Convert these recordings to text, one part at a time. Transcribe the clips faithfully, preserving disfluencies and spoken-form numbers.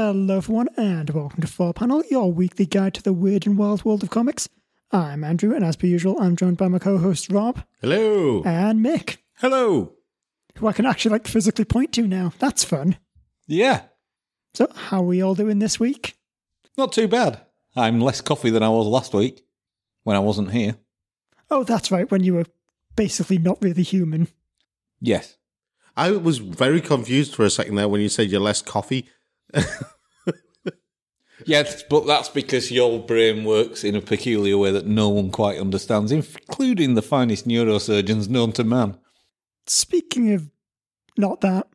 Hello everyone and welcome to four panel, your weekly guide to the weird and wild world of comics. I'm Andrew and as per usual I'm joined by my co-host Rob. Hello. And Mick. Hello. Who I can actually like physically point to now. That's fun. Yeah. So how are we all doing this week? Not too bad. I'm less coffee than I was last week when I wasn't here. Oh, that's right, when you were basically not really human. Yes. I was very confused for a second there when you said you're less coffee. Yes, but that's because your brain works in a peculiar way that no one quite understands, including the finest neurosurgeons known to man. Speaking of not that.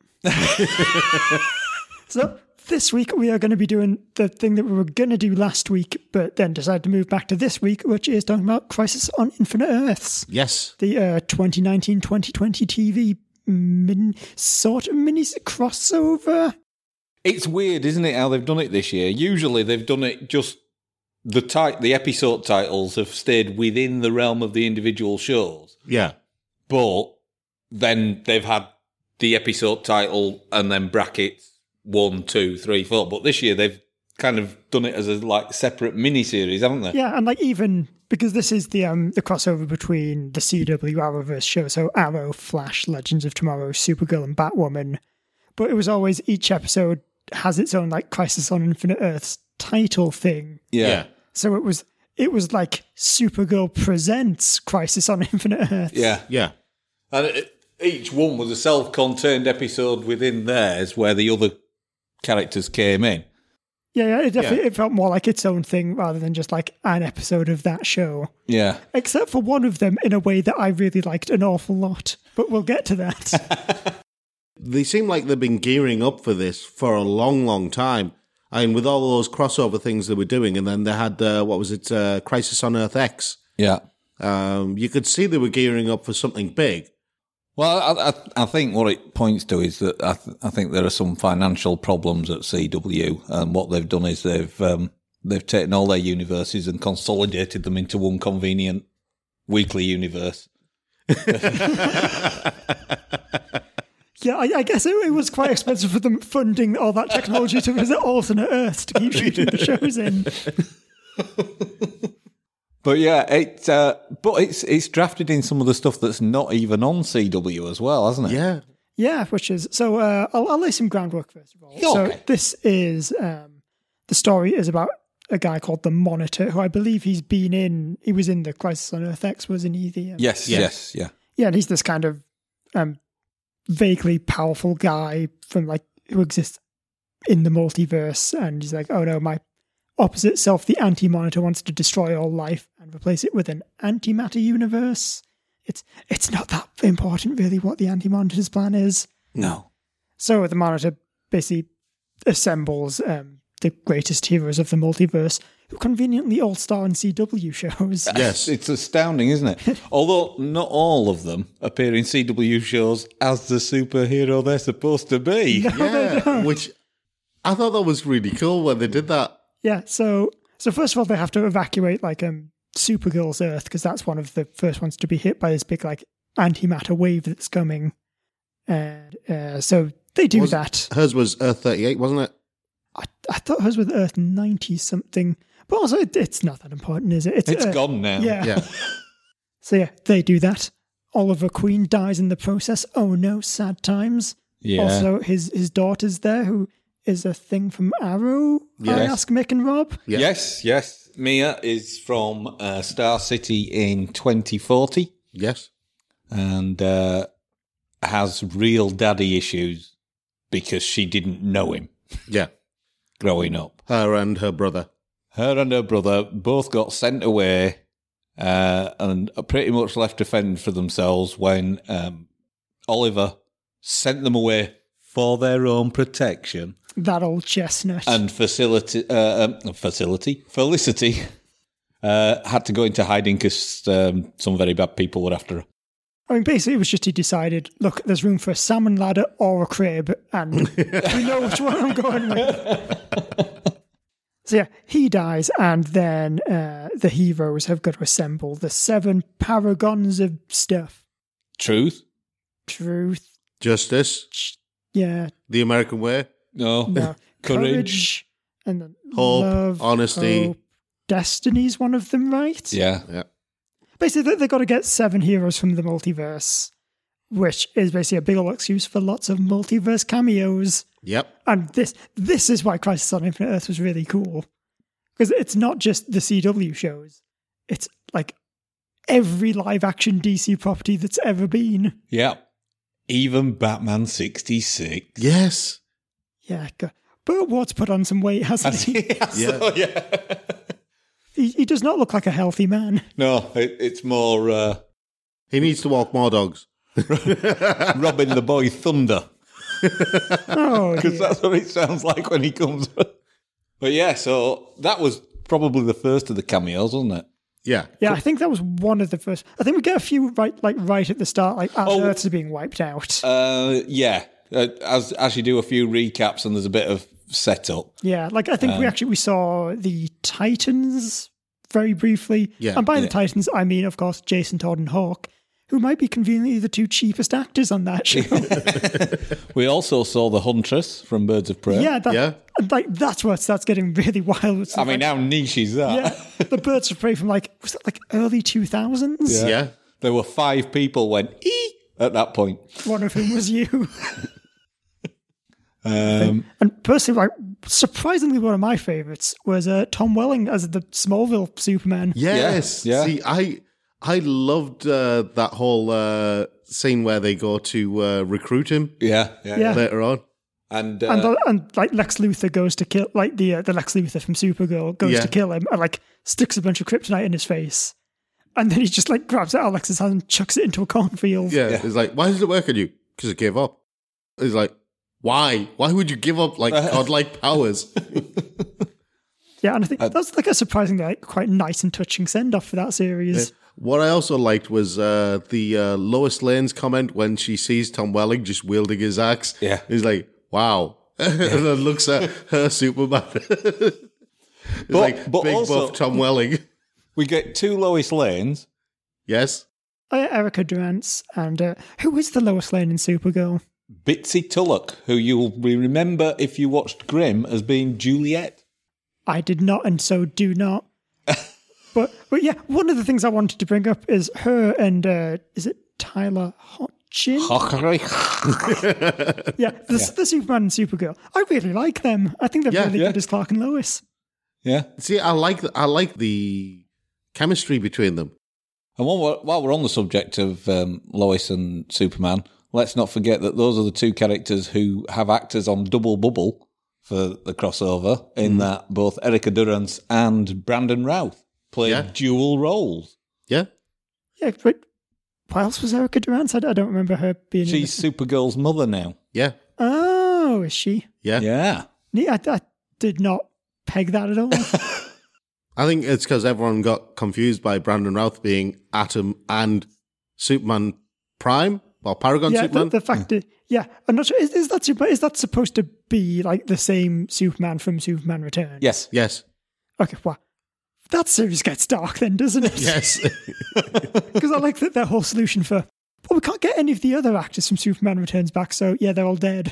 So this week we are going to be doing the thing that we were going to do last week, but then decided to move back to this week, which is talking about Crisis on Infinite Earths. Yes. The uh, twenty nineteen twenty twenty T V min- sort of mini crossover. It's weird, isn't it, how they've done it this year? Usually they've done it just... The ti- the episode titles have stayed within the realm of the individual shows. Yeah. But then they've had the episode title and then brackets one, two, three, four. But this year they've kind of done it as a like separate mini-series, haven't they? Yeah, and like even... Because this is the um the crossover between the C W Arrowverse show, so Arrow, Flash, Legends of Tomorrow, Supergirl and Batwoman. But it was always, each episode has its own like Crisis on Infinite Earths title thing. Yeah. Yeah. So it was it was like Supergirl presents Crisis on Infinite Earths. Yeah. Yeah. And it, each one was a self-contained episode within theirs where the other characters came in. Yeah, yeah, it definitely Yeah. it felt more like its own thing rather than just like an episode of that show. Yeah. Except for one of them in a way that I really liked an awful lot. But we'll get to that. They seem like they've been gearing up for this for a long, long time. I mean, with all those crossover things they were doing, and then they had, uh, what was it, uh, Crisis on Earth X. Yeah. Um, you could see they were gearing up for something big. Well, I, I, I think what it points to is that I, th- I think there are some financial problems at C W, and what they've done is they've um, they've taken all their universes and consolidated them into one convenient weekly universe. Yeah, I, I guess it, it was quite expensive for them funding all that technology to visit alternate Earths to keep shooting the shows in. But yeah, it uh, but it's it's drafted in some of the stuff that's not even on C W as well, hasn't it? Yeah. Yeah, which is... So uh, I'll, I'll lay some groundwork first of all. Okay. So this is... Um, the story is about a guy called the Monitor, who I believe he's been in... He was in the Crisis on Earth X, wasn't he? The, um, Yes, Yeah. yes, yeah. Yeah, and he's this kind of um, vaguely powerful guy from like who exists in the multiverse, and he's like, oh no, my opposite self, the Anti-Monitor, wants to destroy all life and replace it with an antimatter universe. It's it's not that important really what the Anti-Monitor's plan is. No. So the Monitor basically assembles um, the greatest heroes of the multiverse, who conveniently all star in C W shows. Yes. It's astounding, isn't it? Although not all of them appear in C W shows as the superhero they're supposed to be. Yeah. Which I thought that was really cool when they did that. Yeah, so so first of all, they have to evacuate like um Supergirl's Earth, because that's one of the first ones to be hit by this big like antimatter wave that's coming, and uh, so they do Was- that. Hers was Earth thirty-eight, wasn't it? I, I thought hers was Earth ninety something, but also it, it's not that important, is it? It's Earth- gone now. Yeah. Yeah. So yeah, they do that. Oliver Queen dies in the process. Oh no, sad times. Yeah. Also, his his daughter's there, who is a thing from Arrow. I Yes. ask Mick and Rob. Yeah. Yes, yes. Mia is from uh, Star City in twenty forty Yes. and uh, has real daddy issues because she didn't know him Yeah. growing up. Her and her brother. Her and her brother both got sent away uh, and are pretty much left to fend for themselves when um, Oliver sent them away for their own protection. That old chestnut. And facility, uh, um, facility, Felicity uh, had to go into hiding because um, some very bad people were after her. I mean, basically, it was just he decided, look, there's room for a salmon ladder or a crib, and we know which one I'm going with. So yeah, he dies, and then uh, the heroes have got to assemble the seven paragons of stuff. Truth? Truth. Justice. Yeah. The American way. No. No. Courage. courage, and then Hope, love, honesty. hope. Destiny's one of them, right? Yeah. Yeah. Basically, they've got to get seven heroes from the multiverse, which is basically a big old excuse for lots of multiverse cameos. Yep. And this this is why Crisis on Infinite Earths was really cool. Because it's not just the C W shows. It's like every live-action D C property that's ever been. Yeah. Even Batman sixty-six. Yes. Yeah, go- but Ward's put on some weight, hasn't he? yeah. So, yeah. he? He does not look like a healthy man. No, it, it's more uh, He needs to walk more dogs. Robin the Boy Thunder. Oh, Because dear. that's what it sounds like when he comes. But yeah, so that was probably the first of the cameos, wasn't it? Yeah. Yeah, I think that was one of the first. I think we get a few right, like right at the start, like as Oh. Earths are being wiped out. Uh, yeah. Uh, as as you do a few recaps and there's a bit of setup. Yeah, like I think we actually we saw the Titans very briefly. Yeah, and by the yeah. Titans, I mean, of course, Jason Todd and Hawk, who might be conveniently the two cheapest actors on that show. We also saw the Huntress from Birds of Prey. yeah, that, Yeah. like that's where it starts getting really wild. It's I mean, like, how niche is that? yeah, the Birds of Prey from like was it like early two thousands? Yeah. There were five people went ee at that point. One of whom was you. Um, And personally, like surprisingly, one of my favorites was uh, Tom Welling as the Smallville Superman. Yes. Yeah, yeah. See, I I loved uh, that whole uh, scene where they go to uh, recruit him yeah, yeah, Yeah. later on. And, uh, And, the, and like Lex Luthor goes to kill, like the uh, the Lex Luthor from Supergirl goes Yeah. to kill him and like sticks a bunch of kryptonite in his face, and then he just like grabs it out of Lex's hand and chucks it into a cornfield. Yeah. Yeah. It's like, why does it work on you? Because I gave up. It's like, why? Why would you give up like godlike powers? Yeah, and I think that's like a surprisingly like, quite nice and touching send off for that series. What I also liked was uh, the uh, Lois Lane's comment when she sees Tom Welling just wielding his axe. Yeah. He's like, wow. and then looks at her Superman. It's But- like, but big also- buff Tom Welling. we get two Lois Lanes. Yes. Oh, yeah, Erica Durance, and uh, who is the Lois Lane in Supergirl? Bitsy Tulloch, who you'll remember if you watched Grimm as being Juliet. I did not, and so do not. but but yeah, one of the things I wanted to bring up is her and uh, is it Tyler Hoechlin? Yeah, the, the Superman and Supergirl. I really like them. I think they're Yeah, really yeah. good as Clark and Lois. Yeah. See, I like the, I like the chemistry between them. And while we're, while we're on the subject of um, Lois and Superman, let's not forget that those are the two characters who have actors on double bubble for the crossover, in that both Erica Durance and Brandon Routh played Yeah. dual roles. Yeah. Yeah, but what else was Erica Durance? I, I don't remember her being. in She's this. Supergirl's mother now. Yeah. Oh, is she? Yeah. Yeah. Yeah, I, I did not peg that at all. I think it's because everyone got confused by Brandon Routh being Atom and Superman Prime or Paragon yeah, the, Superman. the fact that yeah, I'm not sure. Is, is that super, is that supposed to be like the same Superman from Superman Returns? Yes. yes. Okay, well, that series gets dark then, doesn't it? Yes. Because I like that their whole solution for, well, we can't get any of the other actors from Superman Returns back, so yeah, they're all dead.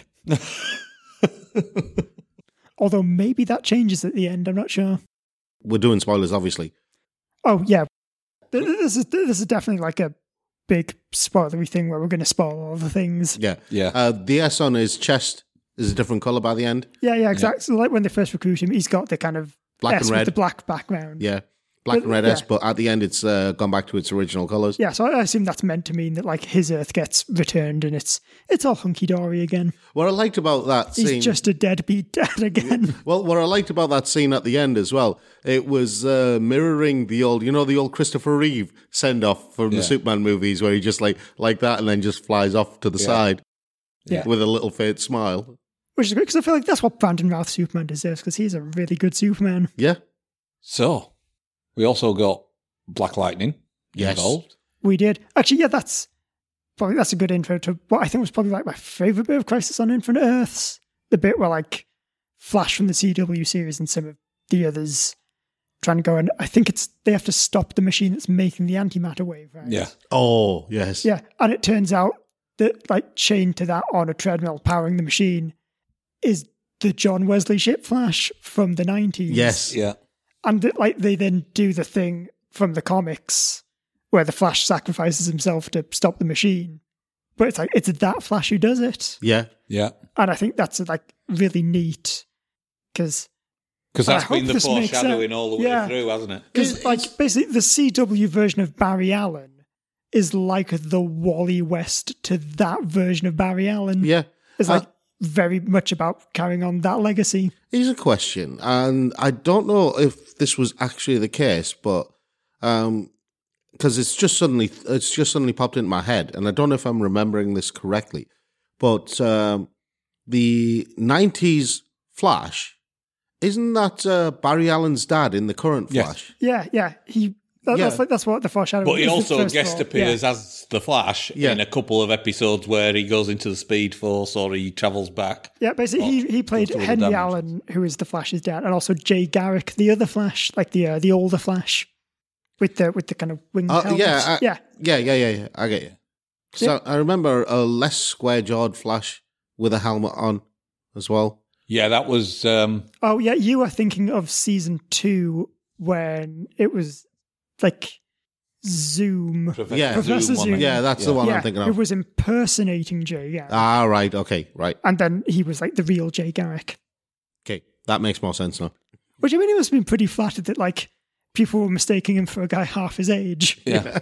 Although maybe that changes at the end, I'm not sure. We're doing spoilers, obviously. Oh, yeah. Th- This is this is definitely like a big spoilery thing where we're going to spoil all the things. Yeah. Yeah. Uh, the S on his chest is a different color by the end. Yeah, yeah, exactly. So like when they first recruit him, he's got the kind of Black S and with red. the black background. Yeah. Black But- and red yeah. S, but at the end it's uh, gone back to its original colors. Yeah, so I assume that's meant to mean that like his Earth gets returned and it's it's all hunky dory again. What I liked about that He's scene. just a deadbeat dad again. Well, what I liked about that scene at the end as well, it was uh, mirroring the old, you know, the old Christopher Reeve send off from Yeah. the Superman movies where he just like like that and then just flies off to the side Yeah. with a little faint smile. Which is great because I feel like that's what Brandon Routh Superman deserves because he's a really good Superman. Yeah. So, we also got Black Lightning Yes. involved. We did. Actually, yeah, that's probably that's a good intro to what I think was probably like my favourite bit of Crisis on Infinite Earths. The bit where like Flash from the C W series and some of the others trying to go and I think it's they have to stop the machine that's making the antimatter wave, right? Yeah. Oh, yes. Yeah. And it turns out that like chained to that on a treadmill powering the machine is the John Wesley ship Flash from the nineties. Yes. Yeah. And th- like they then do the thing from the comics where the Flash sacrifices himself to stop the machine. But it's like, it's that Flash who does it. Yeah. Yeah. And I think that's like really neat because Because that's I hope been the this makes foreshadowing sense. all the way Yeah. through, hasn't it? Because, like, basically, the C W version of Barry Allen is like the Wally West to that version of Barry Allen. Yeah. It's Uh, like very much about carrying on that legacy. Here's a question, and I don't know if this was actually the case, but um, because it's just suddenly it's just suddenly popped into my head, and I don't know if I'm remembering this correctly, but um, the nineties Flash, isn't that uh, Barry Allen's dad in the current Yes. Flash? Yeah, yeah. He. That, Yeah. That's like that's what the foreshadowing. But he is, the also first guest role. appears Yeah. as the Flash Yeah. in a couple of episodes where he goes into the Speed Force or he travels back. Yeah, basically, he, he played goes through all the Henry damage. Allen, who is the Flash's dad, and also Jay Garrick, the other Flash, like the uh, the older Flash, with the with the kind of winged Uh, helmet. yeah, I- yeah. Yeah, yeah, yeah, yeah. I get you. So I remember a less square-jawed Flash with a helmet on as well. Yeah, that was. Um, Oh, yeah, you were thinking of season two when it was like Zoom. Professor Yeah. Professor Zoom, wasn't it? Zoom. Yeah, that's the one yeah, I'm thinking who of. was impersonating Jay Garrick. Ah, right. Okay, right. And then he was like the real Jay Garrick. Okay, that makes more sense now. Which, I mean, he must have been pretty flattered that, like, people were mistaking him for a guy half his age. Yeah.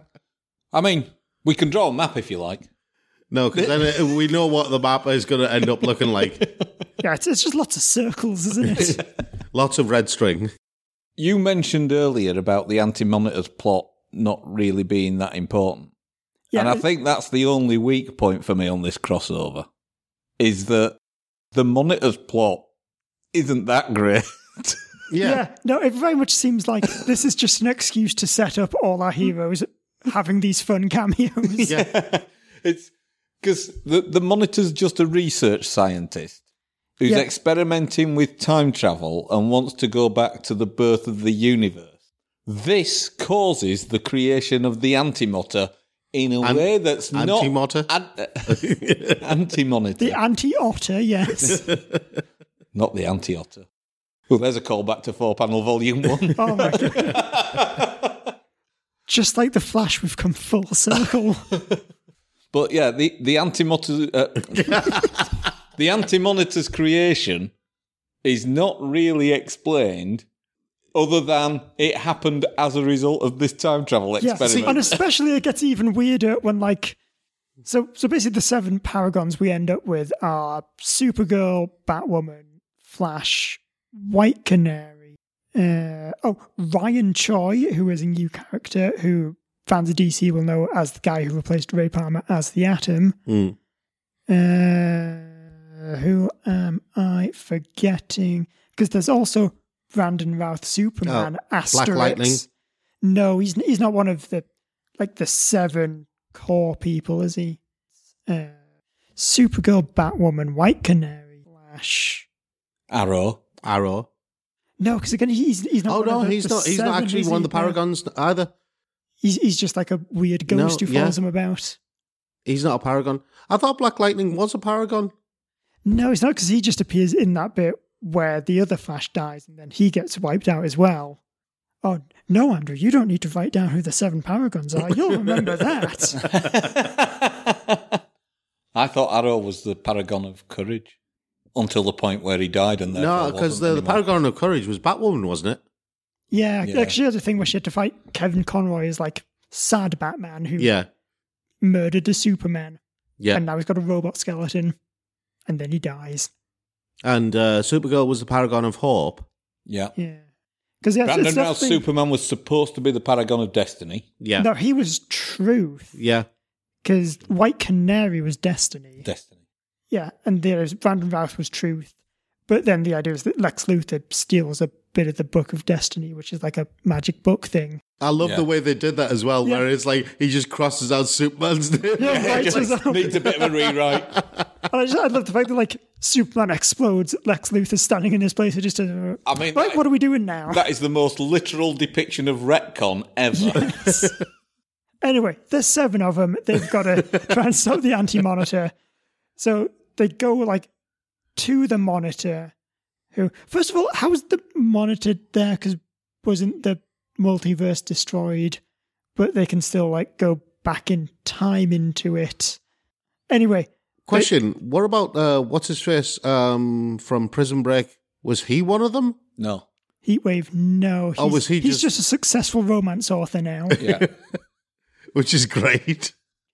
I mean, we can draw a map if you like. No, because then uh, we know what the map is going to end up looking like. Yeah, it's, it's just lots of circles, isn't it? Lots of red string. You mentioned earlier about the Anti-Monitors plot not really being that important. Yeah, and I it- think that's the only weak point for me on this crossover, is that the Monitors plot isn't that great. Yeah. Yeah. no, it very much seems like this is just an excuse to set up all our heroes having these fun cameos. Yeah. It's because the, the Monitor's just a research scientist who's Yeah. experimenting with time travel and wants to go back to the birth of the universe. This causes the creation of the Antimatter in a An- way that's Antimatter? not... An- anti-monitor. The anti-otter, yes. Not the anti-otter. Well, there's a callback to four-panel volume one. Oh my god. Just like the Flash, we've come full circle. But yeah, the, the anti-monitor... Uh, the anti-monitor's creation is not really explained other than it happened as a result of this time travel Yeah, experiment. see, and especially it gets even weirder when, like, so so basically the seven paragons we end up with are Supergirl, Batwoman, Flash, White Canary, uh, oh, Ryan Choi, who is a new character who fans of D C will know as the guy who replaced Ray Palmer as the Atom. Mm. Uh, who am I forgetting? Because there's also Brandon Routh, Superman, Oh, Asterix. Black Lightning. No, he's he's not one of the like the seven core people, is he? Uh, Supergirl, Batwoman, White Canary, Flash. Arrow. Arrow. No, because again, he's he's not. Oh one no, of the, he's the not. He's not seven, actually is one he? of the No. paragons either. He's he's just like a weird ghost No, who follows yeah. him about. He's not a paragon. I thought Black Lightning was a paragon. No, he's not, because he just appears in that bit where the other Flash dies and then he gets wiped out as well. Oh, no, Andrew, you don't need to write down who the seven paragons are. You'll remember that. I thought Arrow was the paragon of courage until the point where he died and therefore No, because wasn't the, the anymore. paragon of courage was Batwoman, wasn't it? Yeah, Yeah. like she had a thing where she had to fight Kevin Conroy as like sad Batman who Yeah, murdered a Superman. yeah. And now he's got a robot skeleton. And then he dies. And uh, Supergirl was the paragon of hope. Yeah. Yeah. Because yeah, Brandon it's Routh's definitely- Superman was supposed to be the paragon of destiny. Yeah, No, he was truth. yeah. Because White Canary was destiny. Destiny. Yeah, and there's Brandon Routh was truth. But then the idea is that Lex Luthor steals a bit of the Book of Destiny, which is like a magic book thing. I love Yeah. the way they did that as well, Yeah. where it's like he just crosses out Superman's name. Yeah, right, Just so- needs a bit of a rewrite. And I, just, I love the fact that like Superman explodes, Lex Luthor's standing in his place. It just uh, I mean, like, that- what are we doing now? That is the most literal depiction of retcon ever. Yes. Anyway, there's seven of them. They've got to try and stop the Anti-Monitor. So they go like to the Monitor. Who, first of all, how was the Monitor there? Because wasn't the multiverse destroyed? But they can still like go back in time into it. Anyway, question: they, What about uh, what's his face um, from Prison Break? Was he one of them? No. Heatwave, no. He's, oh, was he? He's just... just a successful romance author now. Yeah, which is great.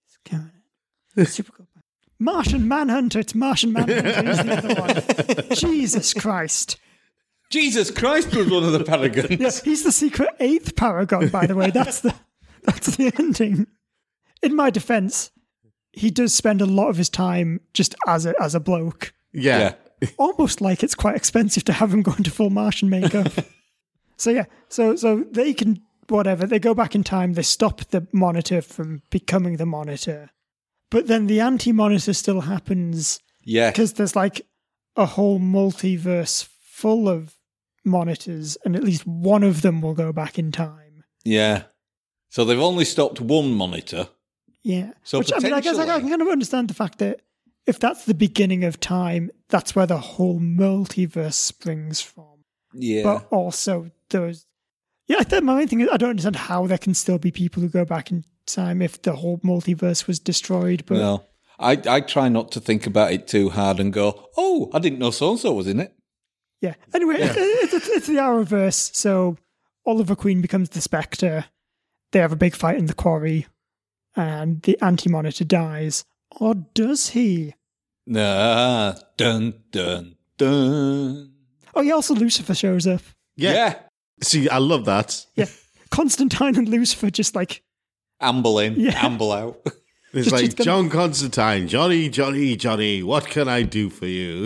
Super cool. Martian Manhunter. It's Martian Manhunter. He's the other one. Jesus Christ. Jesus Christ was one of the Paragons. Yeah, he's the secret eighth Paragon, by the way. That's the that's the ending. In my defense, he does spend a lot of his time just as a as a bloke. Yeah. yeah. Almost like it's quite expensive to have him go into full Martian makeup. so yeah, so so they can whatever, they go back in time, they stop the Monitor from becoming the Monitor. But then the anti-Monitor still happens. Yeah. Because there's like a whole multiverse full of Monitors, and at least one of them will go back in time. Yeah. So they've only stopped one Monitor. Yeah. So Which, I mean, I guess I can kind of understand the fact that if that's the beginning of time, that's where the whole multiverse springs from. Yeah. But also those... Yeah, I think my main thing is I don't understand how there can still be people who go back in time if the whole multiverse was destroyed. But no. I, I try not to think about it too hard and go, oh, I didn't know so-and-so was in it. Yeah. Anyway, Yeah. It's, it's, it's the Arrowverse, so Oliver Queen becomes the Spectre. They have a big fight in the quarry, and the Anti-Monitor dies. Or does he? Nah. Dun, dun, dun. Oh, yeah, also Lucifer shows up. Yeah. yeah. See, I love that. Yeah. Constantine and Lucifer just like... Amble in, Yeah. amble out. It's Just- like, just gonna- John Constantine, Johnny, Johnny, Johnny, what can I do for you?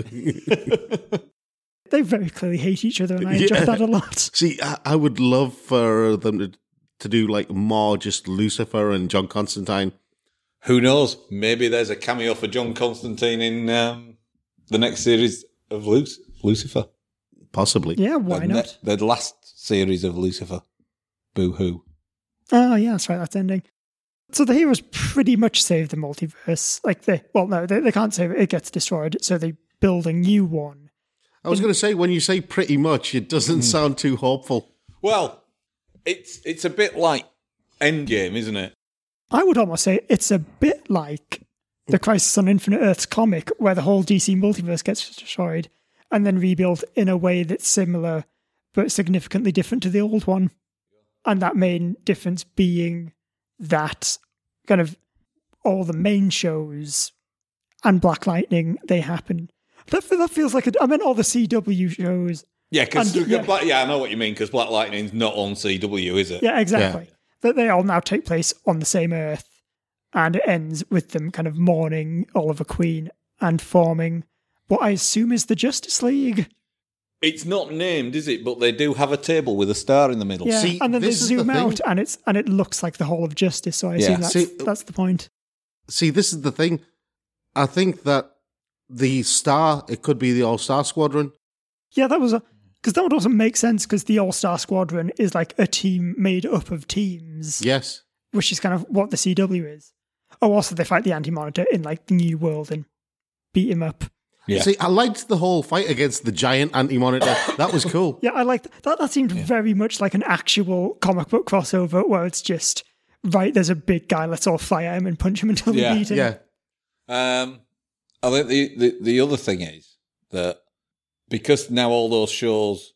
They very clearly hate each other, and I Yeah. enjoy that a lot. See, I, I would love for them to, to do like more just Lucifer and John Constantine. Who knows? Maybe there's a cameo for John Constantine in um, the next series of Luc- Lucifer. Possibly. Yeah, why the, not? Ne- the last series of Lucifer. Boo-hoo. Oh, yeah, that's right, that's ending. So the heroes pretty much save the multiverse. Like, they, well, no, they, they can't save it, it gets destroyed, so they build a new one. I was going to say, when you say pretty much, it doesn't sound too hopeful. Well, it's it's a bit like Endgame, isn't it? I would almost say it's a bit like the Crisis on Infinite Earths comic, where the whole D C multiverse gets destroyed and then rebuilt in a way that's similar but significantly different to the old one. And that main difference being that kind of all the main shows and Black Lightning, they happen. That, that feels like, a, I mean, all the C W shows. Yeah, because And- yeah. yeah. yeah, I know what you mean. Because Black Lightning's not on C W, is it? Yeah, exactly. That they all now take place on the same Earth, and it ends with them kind of mourning Oliver Queen and forming what I assume is the Justice League. It's not named, is it? But they do have a table with a star in the middle. Yeah, See, and then they this is the zoom thing. out, and it's and it looks like the whole of Justice. So I Yeah. assume that's See, that's the point. See, this is the thing. I think that the star, it could be the All-Star Squadron. Yeah, that was a because that would also make sense because the All Star Squadron is like a team made up of teams, Yes. which is kind of what the C W is. Oh, also they fight the Anti-Monitor in like the New World and beat him up. Yeah. See, I liked the whole fight against the giant anti-monitor. That was cool. Yeah, I like that. That seemed very much like an actual comic book crossover where it's just, right, there's a big guy, let's all fly at him and punch him until we Yeah, beat him. Yeah. Um, I think the, the, the other thing is that because now all those shows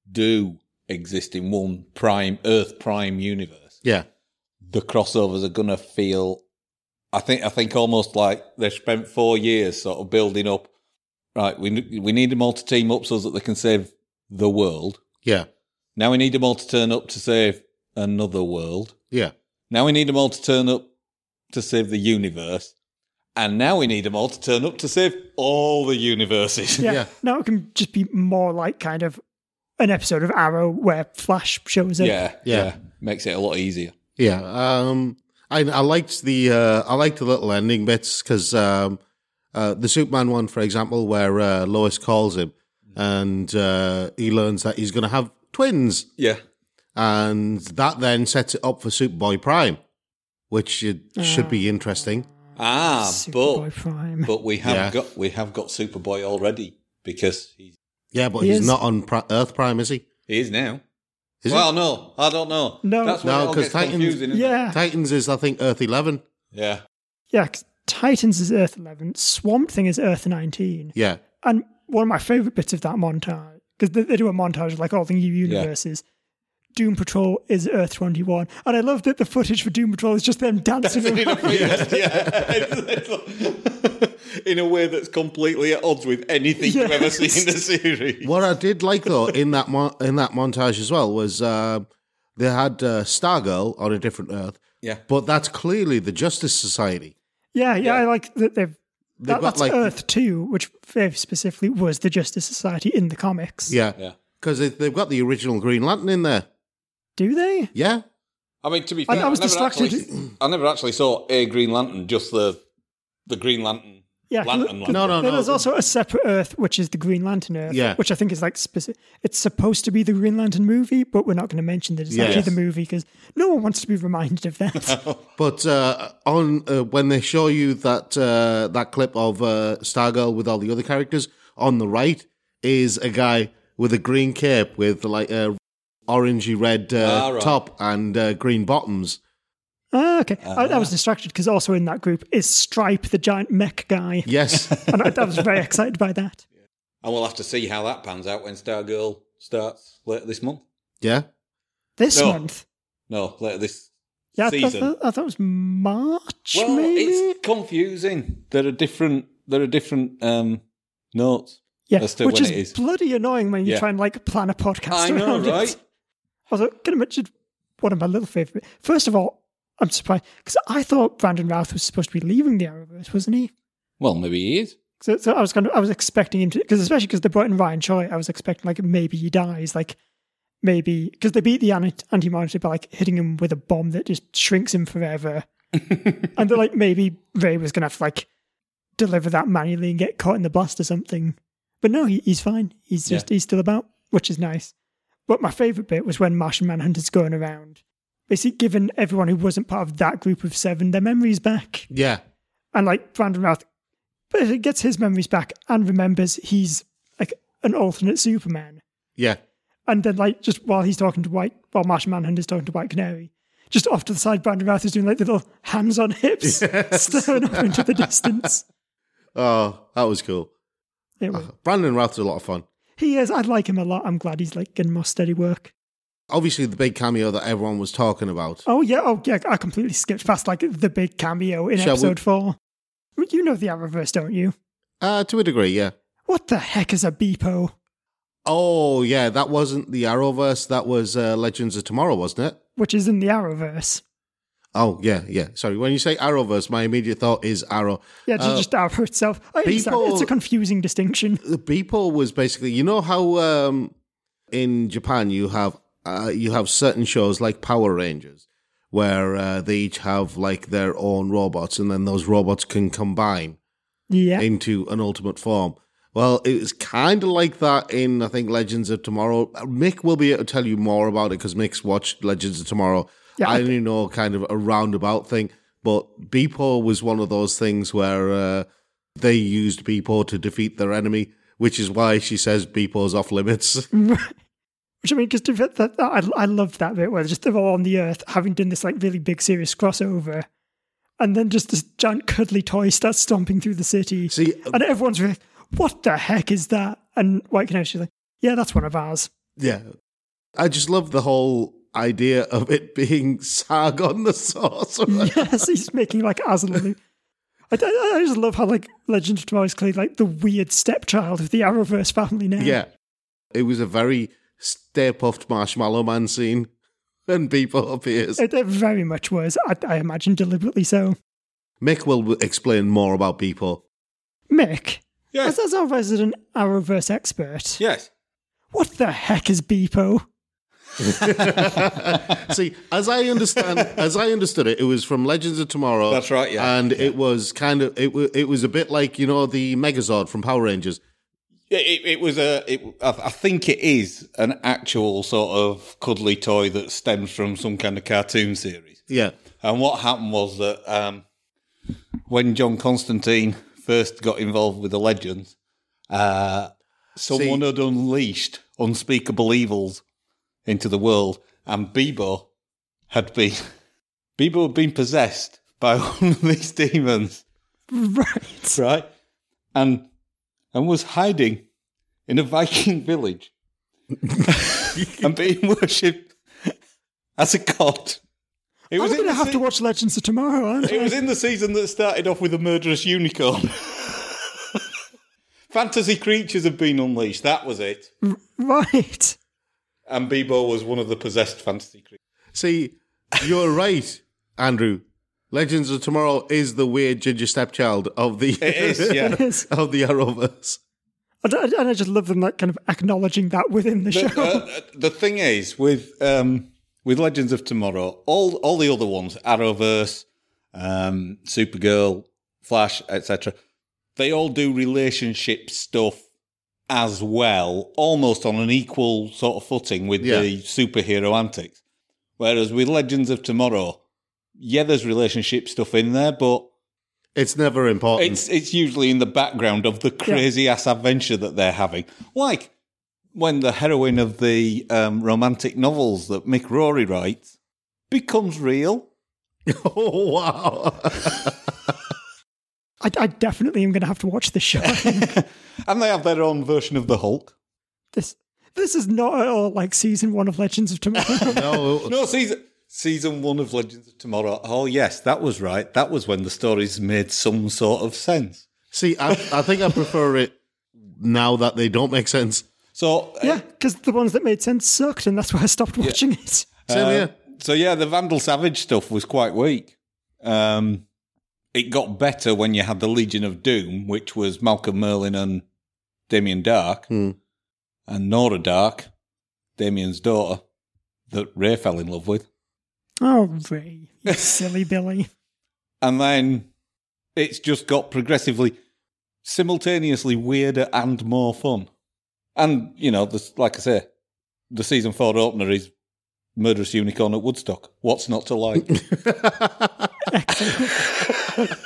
do exist in one prime Earth Prime universe, Yeah. the crossovers are going to feel. I think I think almost like they've spent four years sort of building up. Right, we we need them all to team up so that they can save the world. Yeah. Now we need them all to turn up to save another world. Yeah. Now we need them all to turn up to save the universe. And now we need them all to turn up to save all the universes. Yeah. Yeah. Now it can just be more like kind of an episode of Arrow where Flash shows up. yeah, Yeah. yeah. Makes it a lot easier. Yeah. Um, I, I liked the, uh, I liked the little ending bits because, um, uh, the Superman one, for example, where, uh, Lois calls him and, uh, he learns that he's going to have twins. Yeah. And that then sets it up for Superboy Prime, which it should be interesting. Ah, Superboy but Prime. but we have Yeah. got we have got Superboy already because he's Yeah, but He he's is. not on Pri- Earth Prime, is he? he is now. Is well, no, I don't know. No. That's where No, it all 'cause gets Titans- confusing. Isn't Yeah. Titans is, I think, Earth eleven. it? Yeah. Yeah, 'cause Titans is Earth eleven, Swamp Thing is Earth nineteen. Yeah. And one of my favourite bits of that montage, because they, they do a montage of like all the new universes, Doom Patrol is Earth twenty-one. And I love that the footage for Doom Patrol is just them dancing In a, around. yeah. In a way that's completely at odds with anything you've ever seen in the series. What I did like though in that mo- in that montage as well was uh, they had uh, Stargirl on a different Earth, Yeah. but that's clearly the Justice Society. Yeah, yeah, I like that they've. They've That, got that's like Earth two, which very specifically was the Justice Society in the comics. yeah, Yeah. because they've got the original Green Lantern in there. Do they? Yeah, I mean, to be I- fair, I was never distracted. Actually, I never actually saw a Green Lantern, just the the Green Lantern. Yeah, Lantern, th- No, no, no. There's also a separate Earth, which is the Green Lantern Earth, Yeah. which I think is like specific. It's supposed to be the Green Lantern movie, but we're not going to mention that it's Yes. actually the movie because no one wants to be reminded of that. but uh, on uh, when they show you that uh, that clip of uh, Stargirl with all the other characters, on the right is a guy with a green cape with like a orangey red uh, Ah, right. top and uh, green bottoms. Ah, okay, I, I was distracted because also in that group is Stripe, the giant mech guy, Yes, and I, I was very excited by that. And we'll have to see how that pans out when Stargirl starts later this month. yeah. This No. month, No, later this yeah, I thought, season. I thought it was March, Well, maybe. it's confusing. There are different. There are different um, notes. Yeah, as to which when is, it is. bloody annoying when you Yeah. try and like plan a podcast I know, around it. right? Although, can I mention one of my little favourite? First of all, I'm surprised because I thought Brandon Routh was supposed to be leaving the Arrowverse, wasn't he? Well, maybe he is. So, so I was kind of, I was expecting him to, because especially because they brought in Ryan Choi, I was expecting like maybe he dies, like maybe because they beat the Anti Monitor by like hitting him with a bomb that just shrinks him forever, and they're like maybe Ray was gonna have to like deliver that manually and get caught in the blast or something. But no, he, he's fine. He's just he's still about, which is nice. But my favourite bit was when Martian Manhunter's going around, basically giving everyone who wasn't part of that group of seven their memories back. Yeah. And like Brandon Routh basically gets his memories back and remembers he's like an alternate Superman. Yeah. And then like just while he's talking to White, while Martian Manhunter's talking to White Canary, just off to the side, Brandon Routh is doing like little hands on hips, Yes. staring off into the distance. Oh, that was cool. It was. Brandon Routh's a lot of fun. He is. I like him a lot. I'm glad he's like getting more steady work. Obviously, the big cameo that everyone was talking about. Oh yeah, oh yeah. I completely skipped past like the big cameo in Shall we- episode four. You know the Arrowverse, don't you? Uh, to a degree, yeah. What the heck is a Beepo? Oh, yeah, that wasn't the Arrowverse. That was uh, Legends of Tomorrow, wasn't it? Which is in the Arrowverse. Oh, yeah, yeah. Sorry, when you say Arrowverse, my immediate thought is Arrow. Yeah, just, Uh, just Arrow itself. I understand. Beepo- It's a confusing distinction. The Beeple was basically, you know how um, in Japan you have uh, you have certain shows like Power Rangers where uh, they each have like their own robots, and then those robots can combine Yeah. into an ultimate form. Well, it was kind of like that in, I think, Legends of Tomorrow. Mick will be able to tell you more about it because Mick's watched Legends of Tomorrow. Yeah, I I- only know kind of a roundabout thing, but Beepo was one of those things where uh, they used Beepo to defeat their enemy, which is why she says Beepo's off limits. Which I mean, because that, that, I, I love that bit where just they're all on the Earth having done this like really big serious crossover. And then just this giant cuddly toy starts stomping through the city. See, And everyone's like, what the heck is that? And White Canary, she's like, yeah, that's one of ours. yeah, I just love the whole idea of it being Sargon the Sorcerer. Yes, he's making like Aslan. I, I, I just love how like Legend of Tomorrow is clearly like the weird stepchild of the Arrowverse family now. Yeah. It was a very Stay Puffed Marshmallow Man scene when Beepo appears. It, it very much was. I, I imagine deliberately so. Mick will explain more about Beepo. Mick, Yes. as, as our resident Arrowverse expert, Yes. what the heck is Beepo? See, as I understand, as I understood it, it was from Legends of Tomorrow. That's right, yeah. And it was kind of it. wa- It was a bit like, you know, the Megazord from Power Rangers. Yeah, it, it was a. It, I I think it is an actual sort of cuddly toy that stems from some kind of cartoon series. Yeah, And what happened was that um, when John Constantine first got involved with the Legends, uh, someone See- had unleashed unspeakable evils into the world, and Bebo had been Bebo had been possessed by one of these demons, Right. right? And and was hiding in a Viking village and being worshipped as a god. It I'm was in going to the have se- to watch Legends of Tomorrow, aren't It I? was in the season that started off with a murderous unicorn. Fantasy creatures have been unleashed. That was it. Right. And Bebo was one of the possessed fantasy creatures. See, you're right, Andrew. Legends of Tomorrow is the weird ginger stepchild of the It is, yeah. It is. of the Arrowverse. And I and I just love them like kind of acknowledging that within the show. The, uh, the thing is, with um, with Legends of Tomorrow, all all the other ones, Arrowverse, um, Supergirl, Flash, et cetera, they all do relationship stuff as well, almost on an equal sort of footing with Yeah. the superhero antics. Whereas with Legends of Tomorrow, yeah, there's relationship stuff in there, but It's never important. it's it's usually in the background of the crazy ass adventure that they're having. Like when the heroine of the um, romantic novels that Mick Rory writes becomes real. Oh, wow. I, I definitely am going to have to watch this show. And they have their own version of the Hulk. this this is not at all like season one of Legends of Tomorrow. No, No, season season one of Legends of Tomorrow. Oh yes, that was right. That was when the stories made some sort of sense. see, I, I think I prefer it now that they don't make sense. So uh, Yeah, because the ones that made sense sucked, and that's why I stopped watching it. Same Uh, here. So yeah, the Vandal Savage stuff was quite weak. Um, it got better when you had the Legion of Doom, which was Malcolm Merlin and Damien Dark, Hmm. and Nora Dark, Damien's daughter, that Ray fell in love with. Oh, Ray, you silly Billy. And then it's just got progressively, simultaneously weirder and more fun. And, you know, the, like I say, the season four opener is Murderous Unicorn at Woodstock. What's not to like? Excellent.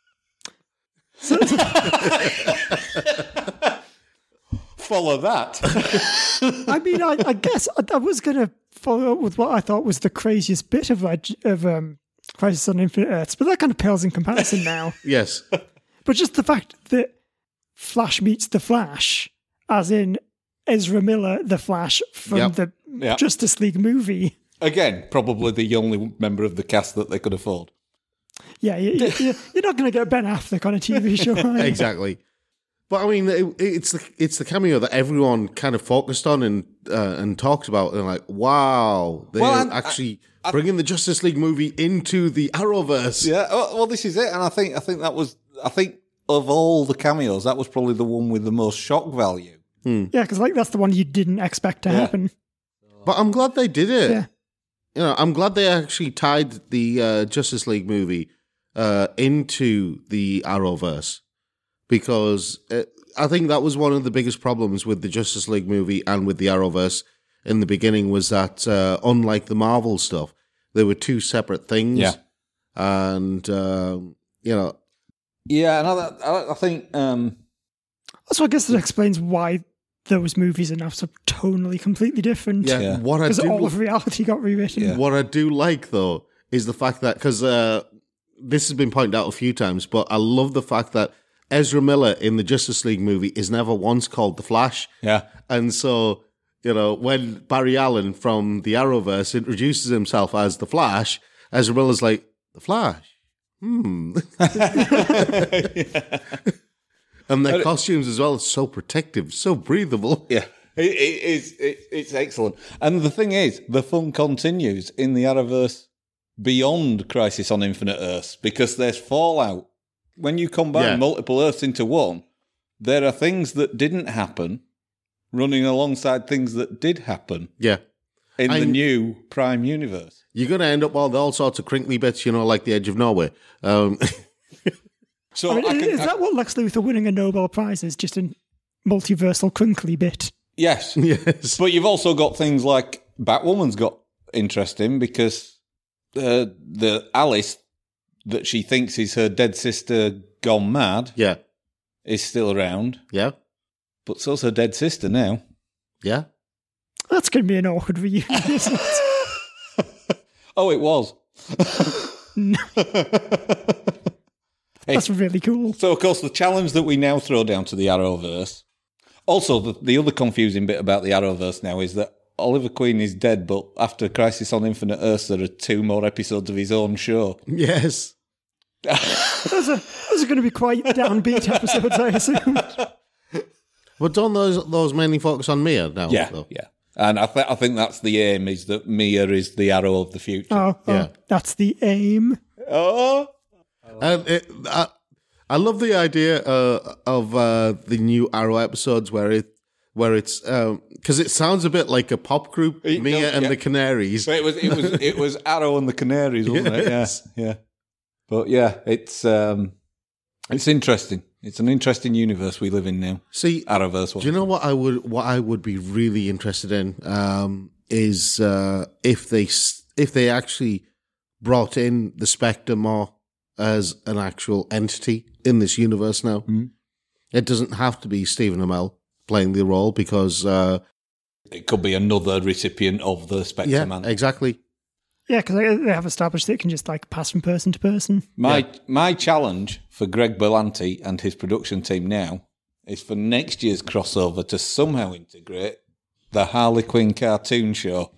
Follow that. I mean, I, I guess I, I was going to follow up with what I thought was the craziest bit of, Leg- of um, Crisis on Infinite Earths, but that kind of pales in comparison now. Yes. But just the fact that Flash meets the Flash, as in Ezra Miller, the Flash from Yep. the Yep. Justice League movie. Again, probably the only member of the cast that they could afford. Yeah, you, you, you- you're not going to get Ben Affleck on a T V show, are you? Exactly. But I mean, it, it's the it's the cameo that everyone kind of focused on and uh, and talked about, and like, wow, they're Well, and- actually bringing the Justice League movie into the Arrowverse. Yeah, oh, well, this is it, and I think I think that was I think of all the cameos, that was probably the one with the most shock value. Yeah, because like that's the one you didn't expect to Yeah. happen. But I'm glad they did it. Yeah. You know, I'm glad they actually tied the uh, Justice League movie uh, into the Arrowverse, because uh, I think that was one of the biggest problems with the Justice League movie and with the Arrowverse in the beginning, was that uh, unlike the Marvel stuff, they were two separate things. Yeah. And, um, you know, Yeah, and I, I, I think um, So I guess that explains why those movies are now so tonally completely different. yeah, Yeah. what I Because do all of reality got rewritten. Yeah. What I do like, though, is the fact that, because uh, this has been pointed out a few times, but I love the fact that Ezra Miller in the Justice League movie is never once called the Flash. yeah, And so, you know, when Barry Allen from the Arrowverse introduces himself as the Flash, Ezra Miller's like, the Flash? Hmm. And their costumes as well are so protective, so breathable. yeah, it, it is it, it's excellent. And the thing is, the fun continues in the Arrowverse beyond Crisis on Infinite Earths, because there's fallout. When you combine Yeah. multiple Earths into one, there are things that didn't happen running alongside things that did happen Yeah. in the I'm- new Prime universe. You're going to end up with all sorts of crinkly bits, you know, like the edge of nowhere. Um, So I mean, I is, can, is that what Lex Luthor winning a Nobel Prize is? Just a multiversal crinkly bit? yes, yes. but you've also got things like Batwoman's got interesting, because uh, the Alice that she thinks is her dead sister gone mad Yeah. is still around. Yeah. But so's her dead sister now. Yeah. That's going to be an awkward reunion, isn't it? Oh, it was. That's really cool. So, of course, the challenge that we now throw down to the Arrowverse. Also, the, the other confusing bit about the Arrowverse now is that Oliver Queen is dead, but after Crisis on Infinite Earths, there are two more episodes of his own show. Yes. Those are, those are going to be quite downbeat episodes, I assume. But don't those those mainly focus on Mia now? Yeah, though? yeah. And I, th- I think that's the aim, is that Mia is the Arrow of the future. Oh, oh Yeah. that's the aim. Oh! And it, I, I love the idea uh, of uh, the new Arrow episodes where it where it's because um, it sounds a bit like a pop group, It Mia does, and yeah. the Canaries. So it was, it was, it was Arrow and the Canaries, wasn't Yes. it? Yeah, yeah. But yeah, it's um, it's interesting. It's an interesting universe we live in now. See, Arrowverse. do you know what I would what I would be really interested in um, is uh, if they s- if they actually brought in the Spectre more as an actual entity in this universe now. Mm. It doesn't have to be Stephen Amell playing the role because uh, It could be another recipient of the Spectre yeah, Man. exactly. Yeah, because they have established that it can just like pass from person to person. My Yeah. my challenge for Greg Berlanti and his production team now is for next year's crossover to somehow integrate the Harley Quinn cartoon show,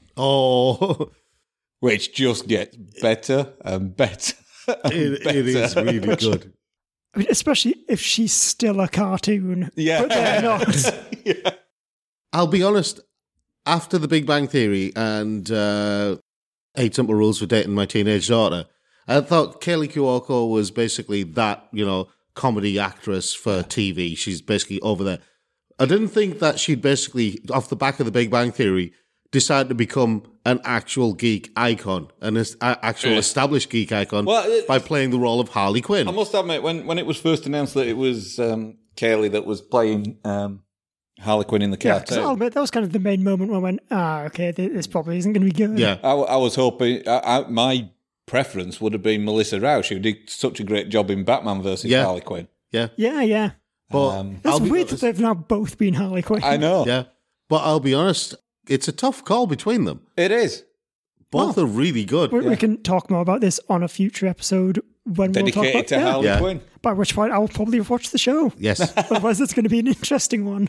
Oh, which just gets better and better. And it, better. it is really good. I mean, especially if she's still a cartoon. Yeah. But they're not. Yeah. I'll be honest. After The Big Bang Theory and uh, Eight Simple Rules for Dating My Teenage Daughter, I thought Kaylee Cuoco was basically that, you know, comedy actress for T V. She's basically over there. I didn't think that she'd basically, off the back of The Big Bang Theory, decide to become an actual geek icon, an es- a- actual Yeah. established geek icon Well, it- by playing the role of Harley Quinn. I must admit, when, when it was first announced that it was um, Kaylee that was playing um, Harley Quinn in the Yeah, because cartoon, I'll admit that was kind of the main moment where I went, ah, okay, th- this probably isn't going to be good. Yeah. I, I was hoping, I, I, my preference would have been Melissa Rauch, who did such a great job in Batman versus Yeah. Harley Quinn. Yeah. Yeah, yeah. But Um, It's I'll be weird that honest- they've now both been Harley Quinn. I know. Yeah. But I'll be honest, it's a tough call between them. It is. Both are really good. We, we can talk more about this on a future episode when we'll talk Dedicated about to yeah. Harley Yeah. Quinn. By which point I'll probably watch the show. Yes. Otherwise, it's going to be an interesting one.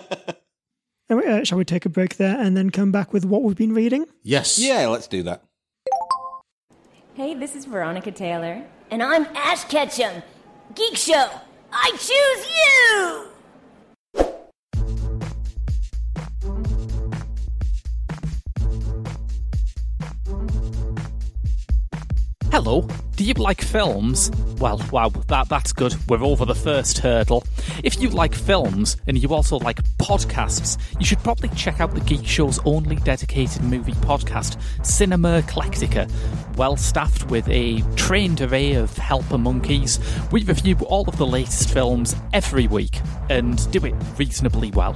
Anyway, uh, shall we take a break there and then come back with what we've been reading? Yes. Yeah, let's do that. Hey, this is Veronica Taylor. And I'm Ash Ketchum. Geek Show. I choose you! Hello, do you like films? Well, wow, that, that's good. We're over the first hurdle. If you like films and you also like podcasts, you should probably check out the Geek Show's only dedicated movie podcast, Cinema Eclectica. Well staffed with a trained array of helper monkeys, we review all of the latest films every week and do it reasonably well.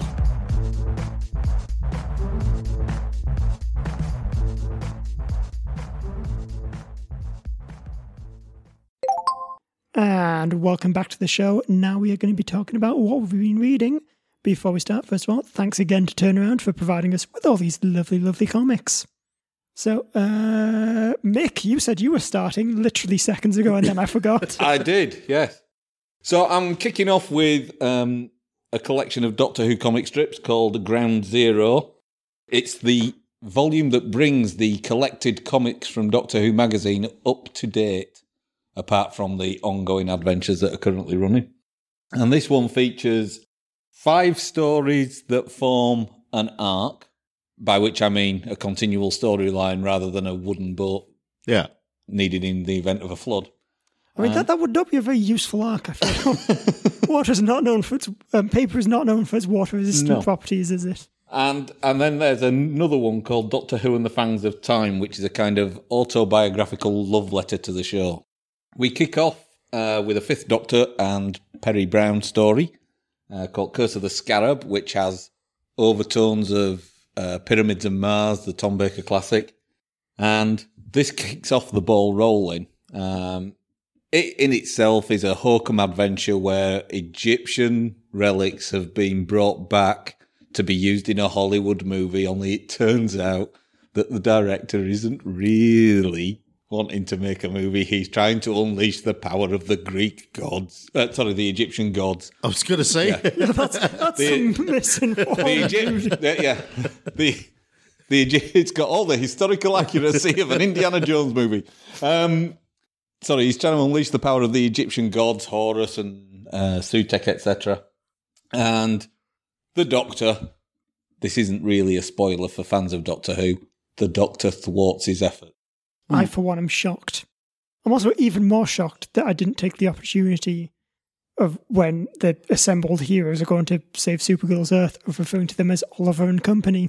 And welcome back to the show. Now we are going to be talking about what we've been reading. Before we start, first of all, thanks again to Turnaround for providing us with all these lovely, lovely comics. So, uh, Mick, you said you were starting literally seconds ago and then I forgot. I did, yes. So I'm kicking off with um, a collection of Doctor Who comic strips called Ground Zero. It's the volume that brings the collected comics from Doctor Who magazine up to date, apart from the ongoing adventures that are currently running. And this one features five stories that form an arc, by which I mean a continual storyline rather than a wooden boat Yeah. needed in the event of a flood. I mean, that, that would not be a very useful arc, I feel. Water is not known for its, um, paper is not known for its water-resistant No. properties, is it? And and then there's another one called Doctor Who and the Fangs of Time, which is a kind of autobiographical love letter to the show. We kick off uh, with a Fifth Doctor and Perry Brown story uh, called Curse of the Scarab, which has overtones of uh, Pyramids and Mars, the Tom Baker classic. And this kicks off the ball rolling. Um, it in itself is a hokum adventure where Egyptian relics have been brought back to be used in a Hollywood movie, only it turns out that the director isn't really wanting to make a movie. He's trying to unleash the power of the Greek gods. Uh, sorry, the Egyptian gods. I was going to say. Yeah. Yeah, that's that's The- some misinformed. The Egypt, the, yeah, the the Egy- it's got all the historical accuracy of an Indiana Jones movie. Um, sorry, he's trying to unleash the power of the Egyptian gods, Horus and uh, Sutek, et cetera. And the Doctor. This isn't really a spoiler for fans of Doctor Who. The Doctor thwarts his effort. I, for one, am shocked. I'm also even more shocked that I didn't take the opportunity of when the assembled heroes are going to save Supergirl's Earth of referring to them as Oliver and Company.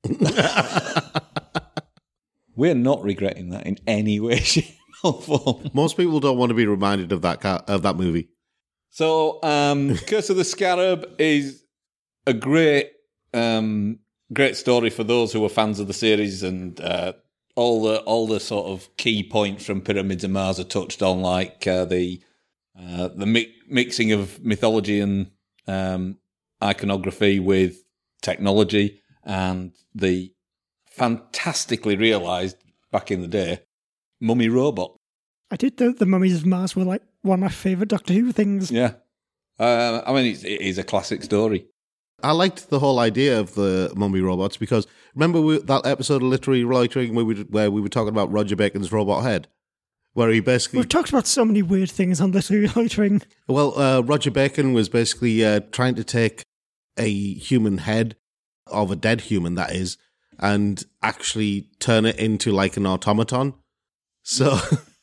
We're not regretting that in any way, shape, or form. Most people don't want to be reminded of that ca- of that movie. So, um, Curse of the Scarab is a great, um, great story for those who are fans of the series, and uh, all the all the sort of key points from Pyramids of Mars are touched on, like uh, the uh, the mi- mixing of mythology and um, iconography with technology, and the fantastically realised back in the day mummy robot. I did the the Mummies of Mars were like one of my favourite Doctor Who things. Yeah, uh, I mean it's, it is a classic story. I liked the whole idea of the mummy robots because remember we, that episode of Literary Loitering where we, where we were talking about Roger Bacon's robot head? Where he basically... We've talked about so many weird things on Literary Loitering. Well, uh, Roger Bacon was basically uh, trying to take a human head, of a dead human that is, and actually turn it into like an automaton. So,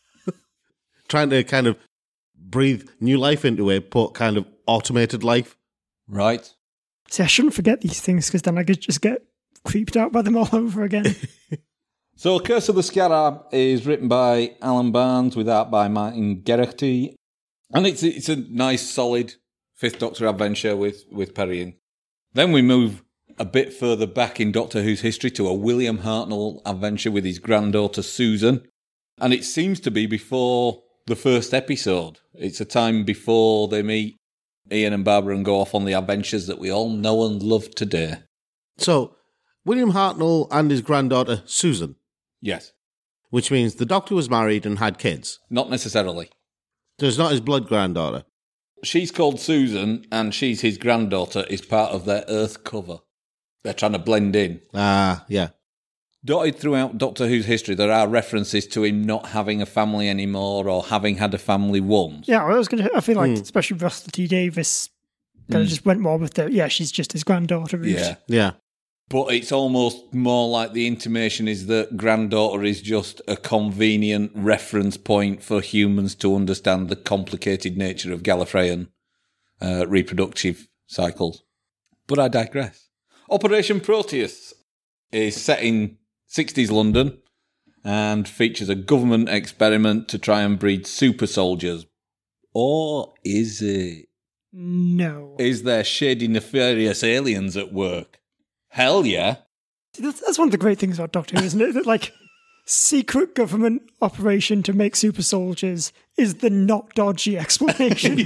trying to kind of breathe new life into it, put kind of automated life. Right. See, I shouldn't forget these things because then I could just get creeped out by them all over again. So, Curse of the Scarab is written by Alan Barnes with art by Martin Geraghty. And it's it's a nice, solid Fifth Doctor adventure with, with Perrion. Then we move a bit further back in Doctor Who's history to a William Hartnell adventure with his granddaughter Susan. And it seems to be before the first episode. It's a time before they meet Ian and Barbara and go off on the adventures that we all know and love today. So, William Hartnell and his granddaughter Susan, Yes. which means the Doctor was married and had kids. Not necessarily. So it's not his blood granddaughter. She's called Susan, and she's his granddaughter, is part of their Earth cover. They're trying to blend in. Ah, yeah. Dotted throughout Doctor Who's history, there are references to him not having a family anymore or having had a family once. Yeah, I was going to. I feel like, Hmm. especially Russell T Davis, kind of just went more with the, yeah, she's just his granddaughter. route. Yeah. Yeah. But it's almost more like the intimation is that granddaughter is just a convenient reference point for humans to understand the complicated nature of Gallifreyan uh, reproductive cycles. But I digress. Operation Proteus is set in sixties London and features a government experiment to try and breed super soldiers. Or is it? No. Is there shady, nefarious aliens at work? Hell yeah. See, that's, that's one of the great things about Doctor Who, isn't it? That, like, secret government operation to make super soldiers is the not dodgy explanation.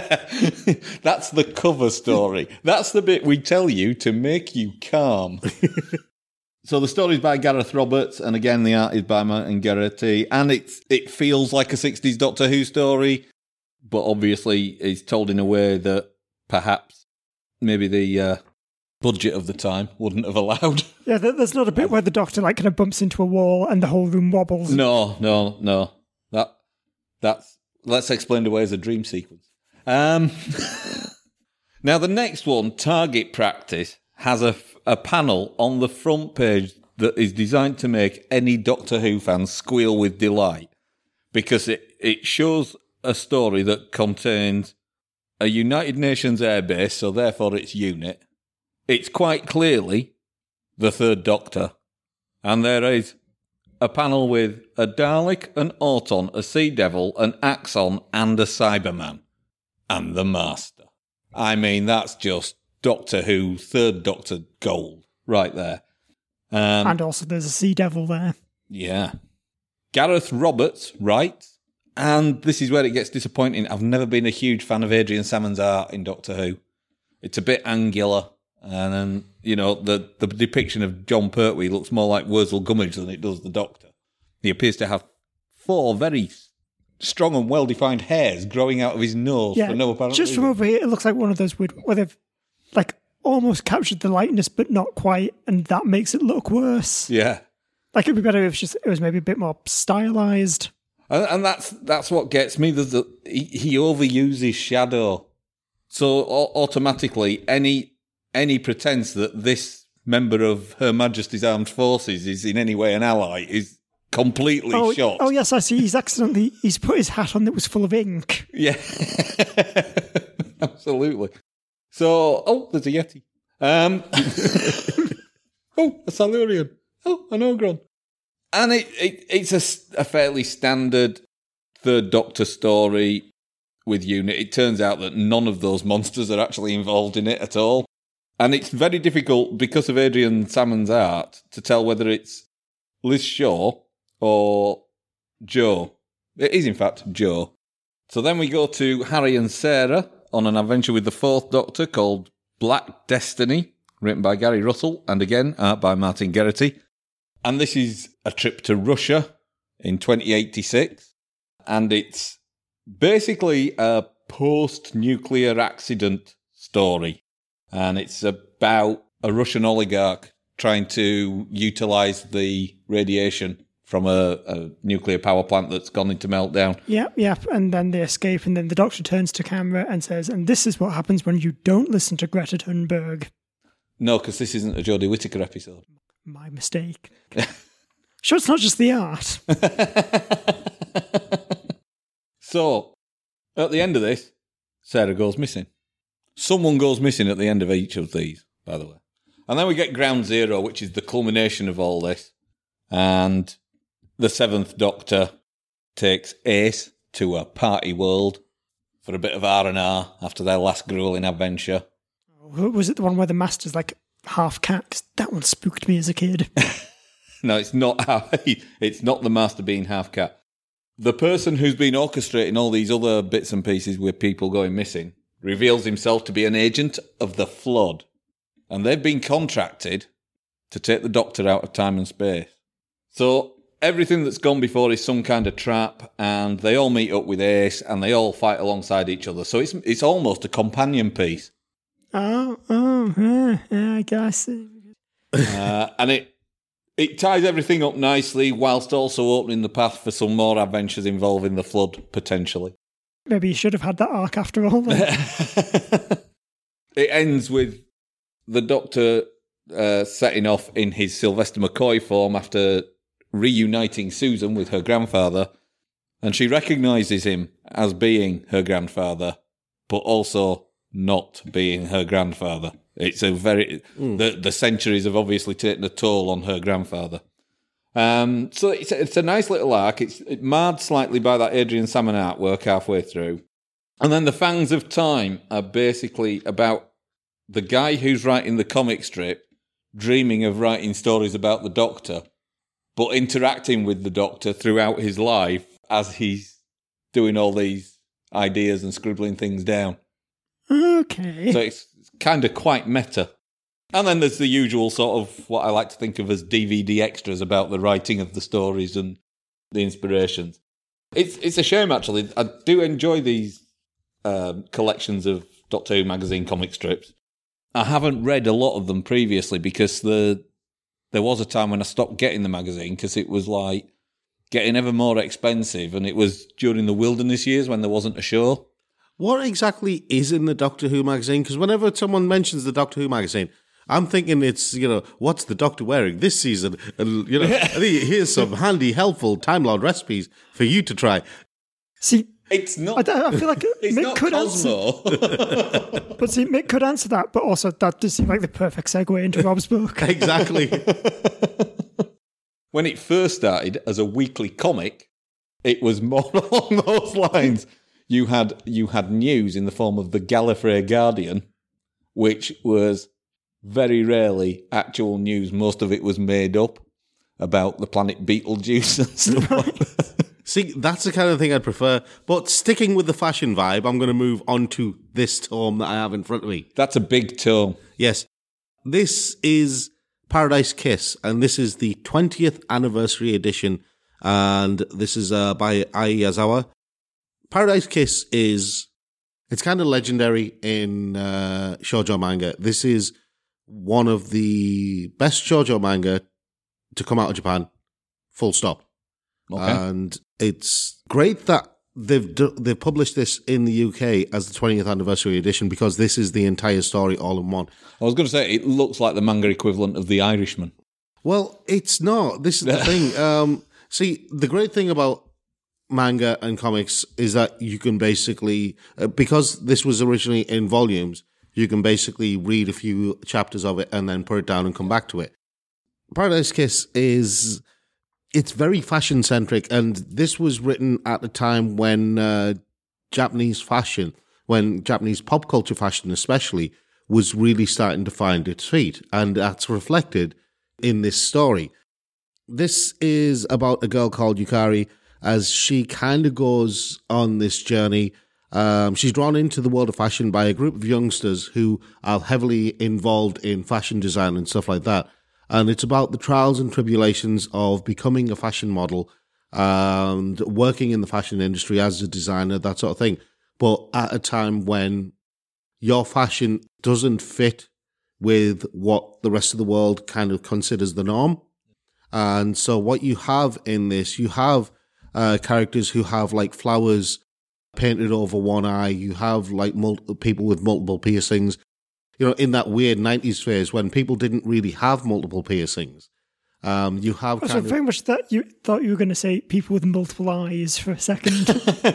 That's the cover story. That's the bit we tell you to make you calm. So the story's by Gareth Roberts, and again, the art is by Martin Geraghty, and it's, it feels like a sixties Doctor Who story, but obviously it's told in a way that perhaps maybe the uh, budget of the time wouldn't have allowed. Yeah, there- there's not a bit where the Doctor, like, kind of bumps into a wall and the whole room wobbles. No, no, no. That that's let's explain away as a dream sequence. Um, now the next one, Target Practice, has a a panel on the front page that is designed to make any Doctor Who fan squeal with delight because it it shows a story that contains a United Nations airbase, so therefore it's UNIT. It's quite clearly the Third Doctor, and there is a panel with a Dalek, an Auton, a Sea Devil, an Axon, and a Cyberman. And the Master. I mean, that's just Doctor Who, Third Doctor gold, right there. Um, And also there's a Sea Devil there. yeah. Gareth Roberts writes, And this is where it gets disappointing. I've never been a huge fan of Adrian Salmon's art in Doctor Who. It's a bit angular. And then, you know, the, the depiction of John Pertwee looks more like Wurzel Gummidge than it does the Doctor. He appears to have four very strong and well-defined hairs growing out of his nose Yeah, for no apparent just reason. from over here, it looks like one of those weird, where they've like almost captured the likeness, but not quite, and that makes it look worse. Yeah. Like it'd be better if just it was maybe a bit more stylized. And, and that's that's what gets me. There's a, he, he overuses shadow. So au- automatically, any any pretense that this member of Her Majesty's Armed Forces is in any way an ally is completely Oh, shot. oh yes, I see. He's accidentally he's put his hat on that was full of ink. Yeah, absolutely. So, oh, there's a Yeti. Um, oh, a Silurian. Oh, an Ogron. And it, it it's a, a fairly standard Third Doctor story with UNIT. It turns out that none of those monsters are actually involved in it at all. And it's very difficult, because of Adrian Salmon's art, to tell whether it's Liz Shaw or Jo. It is, in fact, Jo. So then we go to Harry and Sarah on an adventure with the Fourth Doctor called Black Destiny, written by Gary Russell, and again, art by Martin Geraghty. And this is a trip to Russia in twenty eighty-six. And it's basically a post-nuclear accident story. And it's about a Russian oligarch trying to utilise the radiation from a, a nuclear power plant that's gone into meltdown. Yep, yep. And then they escape, and then the Doctor turns to camera and says, and this is what happens when you don't listen to Greta Thunberg. No, because this isn't a Jodie Whittaker episode. My mistake. Sure, it's not just the art. So, at the end of this, Sarah goes missing. Someone goes missing at the end of each of these, by the way. And then we get Ground Zero, which is the culmination of all this. And the Seventh Doctor takes Ace to a party world for a bit of R and R after their last grueling adventure. Was it the one where the Master's like half cat? 'Cause that one spooked me as a kid. No, it's not how, it's not the Master being half cat. The person who's been orchestrating all these other bits and pieces with people going missing reveals himself to be an agent of the Flood. And they've been contracted to take the Doctor out of time and space. So everything that's gone before is some kind of trap, and they all meet up with Ace, and they all fight alongside each other. So it's it's almost a companion piece. Oh, oh, yeah, yeah, I guess. uh, and it it ties everything up nicely, whilst also opening the path for some more adventures involving the Flood, potentially. Maybe you should have had that arc after all. Then. It ends with the Doctor uh, setting off in his Sylvester McCoy form after reuniting Susan with her grandfather, and she recognises him as being her grandfather, but also not being her grandfather. It's a very mm. the the centuries have obviously taken a toll on her grandfather. Um, so it's a, it's a nice little arc. It's it marred slightly by that Adrian Salmon artwork halfway through, and then the Fangs of Time are basically about the guy who's writing the comic strip dreaming of writing stories about the Doctor, but interacting with the Doctor throughout his life as he's doing all these ideas and scribbling things down. Okay. So it's kind of quite meta. And then there's the usual sort of what I like to think of as D V D extras about the writing of the stories and the inspirations. It's it's a shame, actually. I do enjoy these um, collections of Doctor Who magazine comic strips. I haven't read a lot of them previously because the there was a time when I stopped getting the magazine because it was like getting ever more expensive, and it was during the wilderness years when there wasn't a show. What exactly is in the Doctor Who magazine? Because whenever someone mentions the Doctor Who magazine, I'm thinking it's, you know, what's the Doctor wearing this season? And, you know, here's some handy, helpful Time Lord recipes for you to try. See, it's not. I, I feel like it's Mick not could Cosmo. answer. But see, Mick could answer that, but also that does seem like the perfect segue into Rob's book. Exactly. When it first started as a weekly comic, it was more along those lines. You had you had news in the form of the Gallifrey Guardian, which was very rarely actual news. Most of it was made up about the planet Beetlejuice and stuff like that. See, that's the kind of thing I'd prefer. But sticking with the fashion vibe, I'm going to move on to this tome that I have in front of me. That's a big tome. Yes. This is Paradise Kiss, and this is the twentieth anniversary edition, and this is uh, by Ai Yazawa. Paradise Kiss is, it's kind of legendary in uh, shoujo manga. This is one of the best shoujo manga to come out of Japan, full stop. Okay. And it's great that they've do, they've published this in the U K as the twentieth anniversary edition, because this is the entire story all in one. I was going to say, it looks like the manga equivalent of The Irishman. Well, it's not. This is the thing. Um, see, the great thing about manga and comics is that you can basically, uh, because this was originally in volumes, you can basically read a few chapters of it and then put it down and come back to it. Paradise Kiss is, it's very fashion centric, and this was written at a time when uh, Japanese fashion, when Japanese pop culture fashion especially, was really starting to find its feet, and that's reflected in this story. This is about a girl called Yukari, as she kind of goes on this journey. Um, she's drawn into the world of fashion by a group of youngsters who are heavily involved in fashion design and stuff like that. And it's about the trials and tribulations of becoming a fashion model and working in the fashion industry as a designer, that sort of thing. But at a time when your fashion doesn't fit with what the rest of the world kind of considers the norm. And so what you have in this, you have uh, characters who have like flowers painted over one eye. You have like multiple people with multiple piercings. You know, in that weird nineties phase when people didn't really have multiple piercings. Um, you have kind so of... very much that you thought you were going to say people with multiple eyes for a second.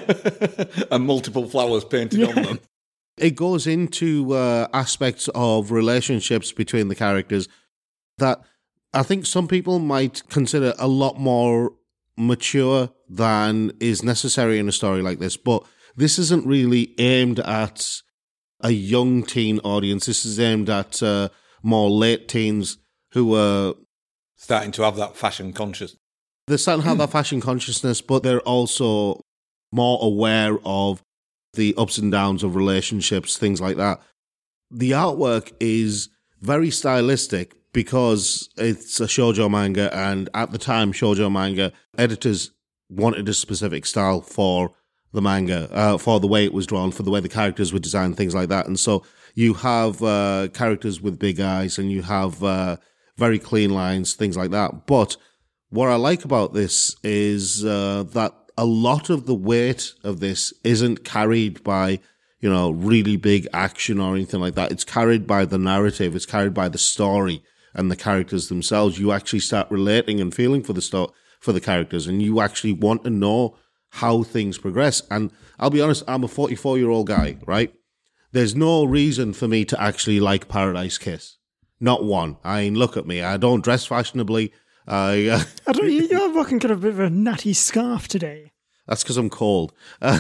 And multiple flowers painted Yeah. on them. It goes into uh, aspects of relationships between the characters that I think some people might consider a lot more mature than is necessary in a story like this. But this isn't really aimed at a young teen audience. This is aimed at uh, more late teens who are Starting to have that fashion conscious. they're starting to have that fashion consciousness, but they're also more aware of the ups and downs of relationships, things like that. The artwork is very stylistic because it's a shoujo manga, and at the time, shoujo manga editors wanted a specific style for the manga, uh, for the way it was drawn, for the way the characters were designed, things like that. And so you have uh, characters with big eyes, and you have uh, very clean lines, things like that. But what I like about this is uh, that a lot of the weight of this isn't carried by, you know, really big action or anything like that. It's carried by the narrative. It's carried by the story and the characters themselves. You actually start relating and feeling for the sto- for the characters, and you actually want to know how things progress. And I'll be honest, I'm a forty-four-year-old guy, right? There's no reason for me to actually like Paradise Kiss. Not one. I mean, look at me. I don't dress fashionably. I, uh, I don't, you- you're rocking kind of a bit of a natty scarf today. that's because I'm cold. Uh,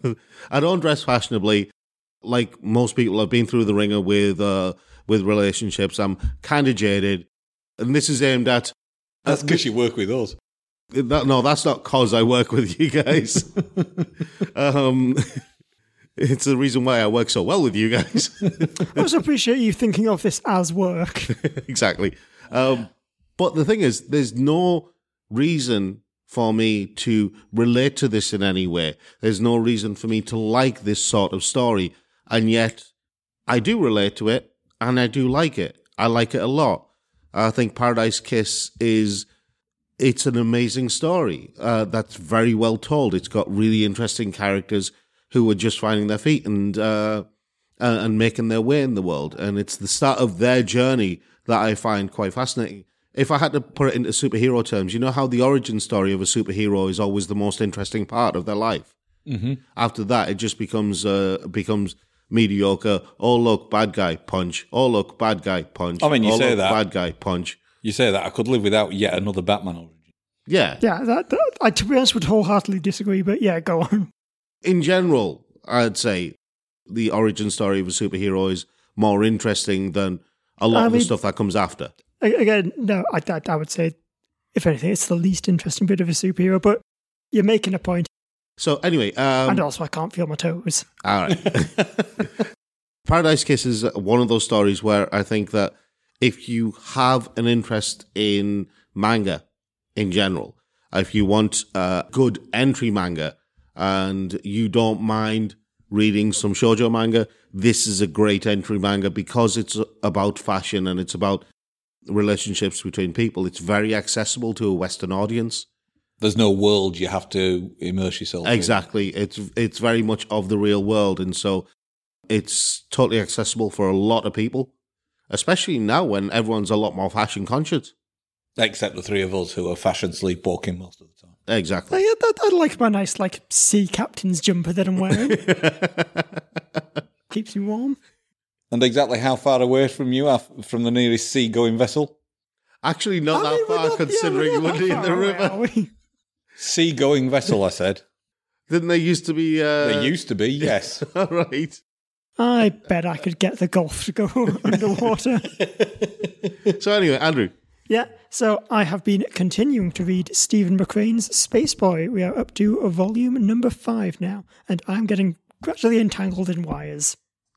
I don't dress fashionably. Like most people, I've been through the ringer with uh, with relationships. I'm kind of jaded. And this is aimed at... That's because you work with us. That, no, that's not cause I work with you guys. um, it's the reason why I work so well with you guys. I also appreciate you thinking of this as work. Exactly. Um, but the thing is, there's no reason for me to relate to this in any way. There's no reason for me to like this sort of story. And yet, I do relate to it, and I do like it. I like it a lot. I think Paradise Kiss is... It's an amazing story uh, that's very well told. It's got really interesting characters who are just finding their feet and uh, and making their way in the world. And it's the start of their journey that I find quite fascinating. If I had to put it into superhero terms, you know how the origin story of a superhero is always the most interesting part of their life. Mm-hmm. After that, it just becomes uh, becomes mediocre. Oh, look, bad guy, punch. Oh, look, bad guy, punch. I mean, you oh, say look, that. bad guy, punch. You say that, I could live without yet another Batman origin. Yeah. Yeah, that, that, I, to be honest, would wholeheartedly disagree, but yeah, go on. In general, I'd say the origin story of a superhero is more interesting than a lot I of the mean- stuff that comes after. A- Again, no, I, I, I would say, if anything, it's the least interesting bit of a superhero, but You're making a point. So anyway, um, and also I can't feel my toes. all right. Paradise Kiss is one of those stories where I think that if you have an interest in manga in general, if you want a good entry manga and you don't mind reading some shoujo manga, this is a great entry manga because it's about fashion and it's about relationships between people. It's very accessible to a Western audience. There's no world you have to immerse yourself in. Exactly. It's it's very much of the real world, and so it's totally accessible for a lot of people, especially now when everyone's a lot more fashion conscious. Except the three of us who are fashion sleepwalking most of the time. Exactly. I, I, I like my nice like sea captain's jumper that I'm wearing. Keeps me warm. And exactly how far away from you are from the nearest sea-going vessel? Actually, not I that mean, we're far, not- considering yeah, you we're would not be that in the far away, river. are we? Sea-going vessel, I said. Didn't they used to be... Uh... They used to be, yes. All right. I bet I could get the Gulf to go underwater. So anyway, Andrew. Yeah, so I have been continuing to read Stephen McCrane's Space Boy. We are up to volume number five now, and I'm getting gradually entangled in wires.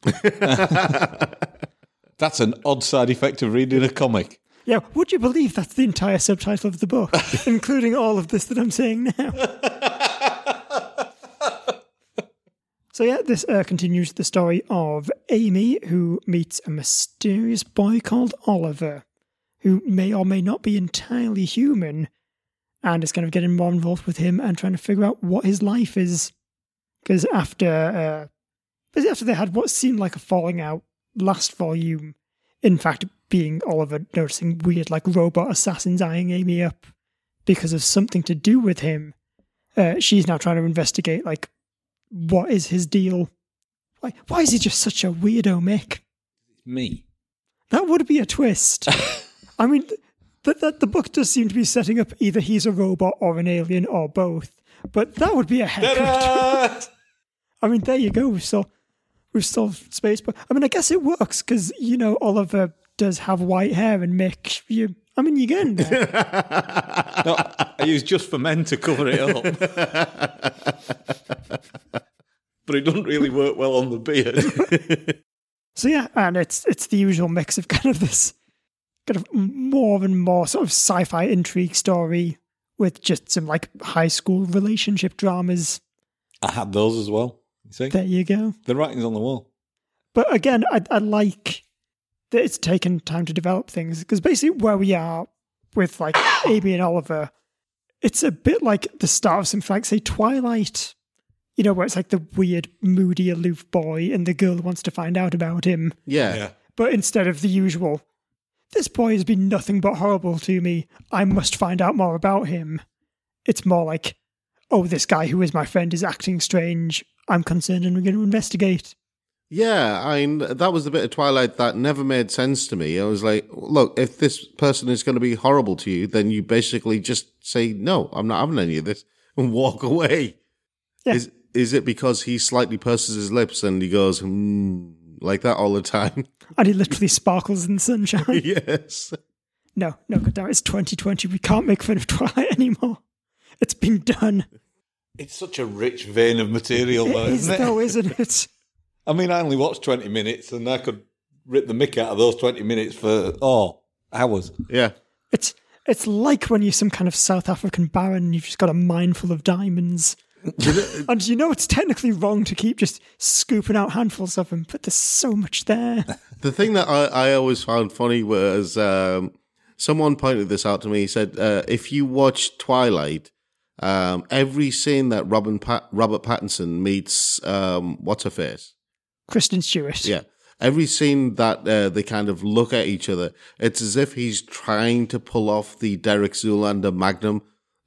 That's an odd side effect of reading a comic. Yeah, would you believe that's the entire subtitle of the book, including all of this that I'm saying now? So yeah, this uh, continues the story of Amy, who meets a mysterious boy called Oliver, who may or may not be entirely human, and is kind of getting more involved with him and trying to figure out what his life is. Because after, uh, basically after they had what seemed like a falling out last volume, in fact being Oliver noticing weird like robot assassins eyeing Amy up because of something to do with him, uh, she's now trying to investigate like what is his deal. Why, why is he just such a weirdo, Mick? Me. That would be a twist. I mean, th- th- the book does seem to be setting up either he's a robot or an alien or both. But that would be a heck of a twist. I mean, there you go. We've solved, we've solved Space Boy. I mean, I guess it works because, you know, Oliver does have white hair and Mick, you, I mean, you're getting there. No, I use Just for Men to cover it up. But it doesn't really work well on the beard. So yeah, and it's it's the usual mix of kind of this kind of more and more sort of sci-fi intrigue story with just some like high school relationship dramas. I had those as well. You see? There you go. The writing's on the wall. But again, I, I like that it's taken time to develop things, because basically where we are with like Amy and Oliver, it's a bit like the start of something like, say, Twilight, you know, where it's like the weird, moody, aloof boy and the girl who wants to find out about him. Yeah. Yeah. But instead of the usual, this boy has been nothing but horrible to me, I must find out more about him. It's more like, oh, this guy who is my friend is acting strange, I'm concerned and we're going to investigate. Yeah, I mean, that was the bit of Twilight that never made sense to me. I was like, look, if this person is going to be horrible to you, then you basically just say, no, I'm not having any of this, and walk away. Yeah. Is is it because he slightly purses his lips and he goes, hmm, like that all the time? And he literally sparkles in the sunshine. Yes. No, no, good damn, it's twenty twenty. We can't make fun of Twilight anymore. It's been done. It's such a rich vein of material, It though, is, isn't it? though, isn't it? I mean, I only watched twenty minutes and I could rip the mick out of those twenty minutes for, oh, hours. Yeah. It's it's like when you're some kind of South African baron and you've just got a mine full of diamonds. And you know it's technically wrong to keep just scooping out handfuls of them, but there's so much there. The thing that I, I always found funny was um, someone pointed this out to me. He said, uh, if you watch Twilight, um, every scene that Robin Pat- Robert Pattinson meets, um, what's her face? Kristen Stewart. Yeah. Every scene that uh, they kind of look at each other, it's as if he's trying to pull off the Derek Zoolander Magnum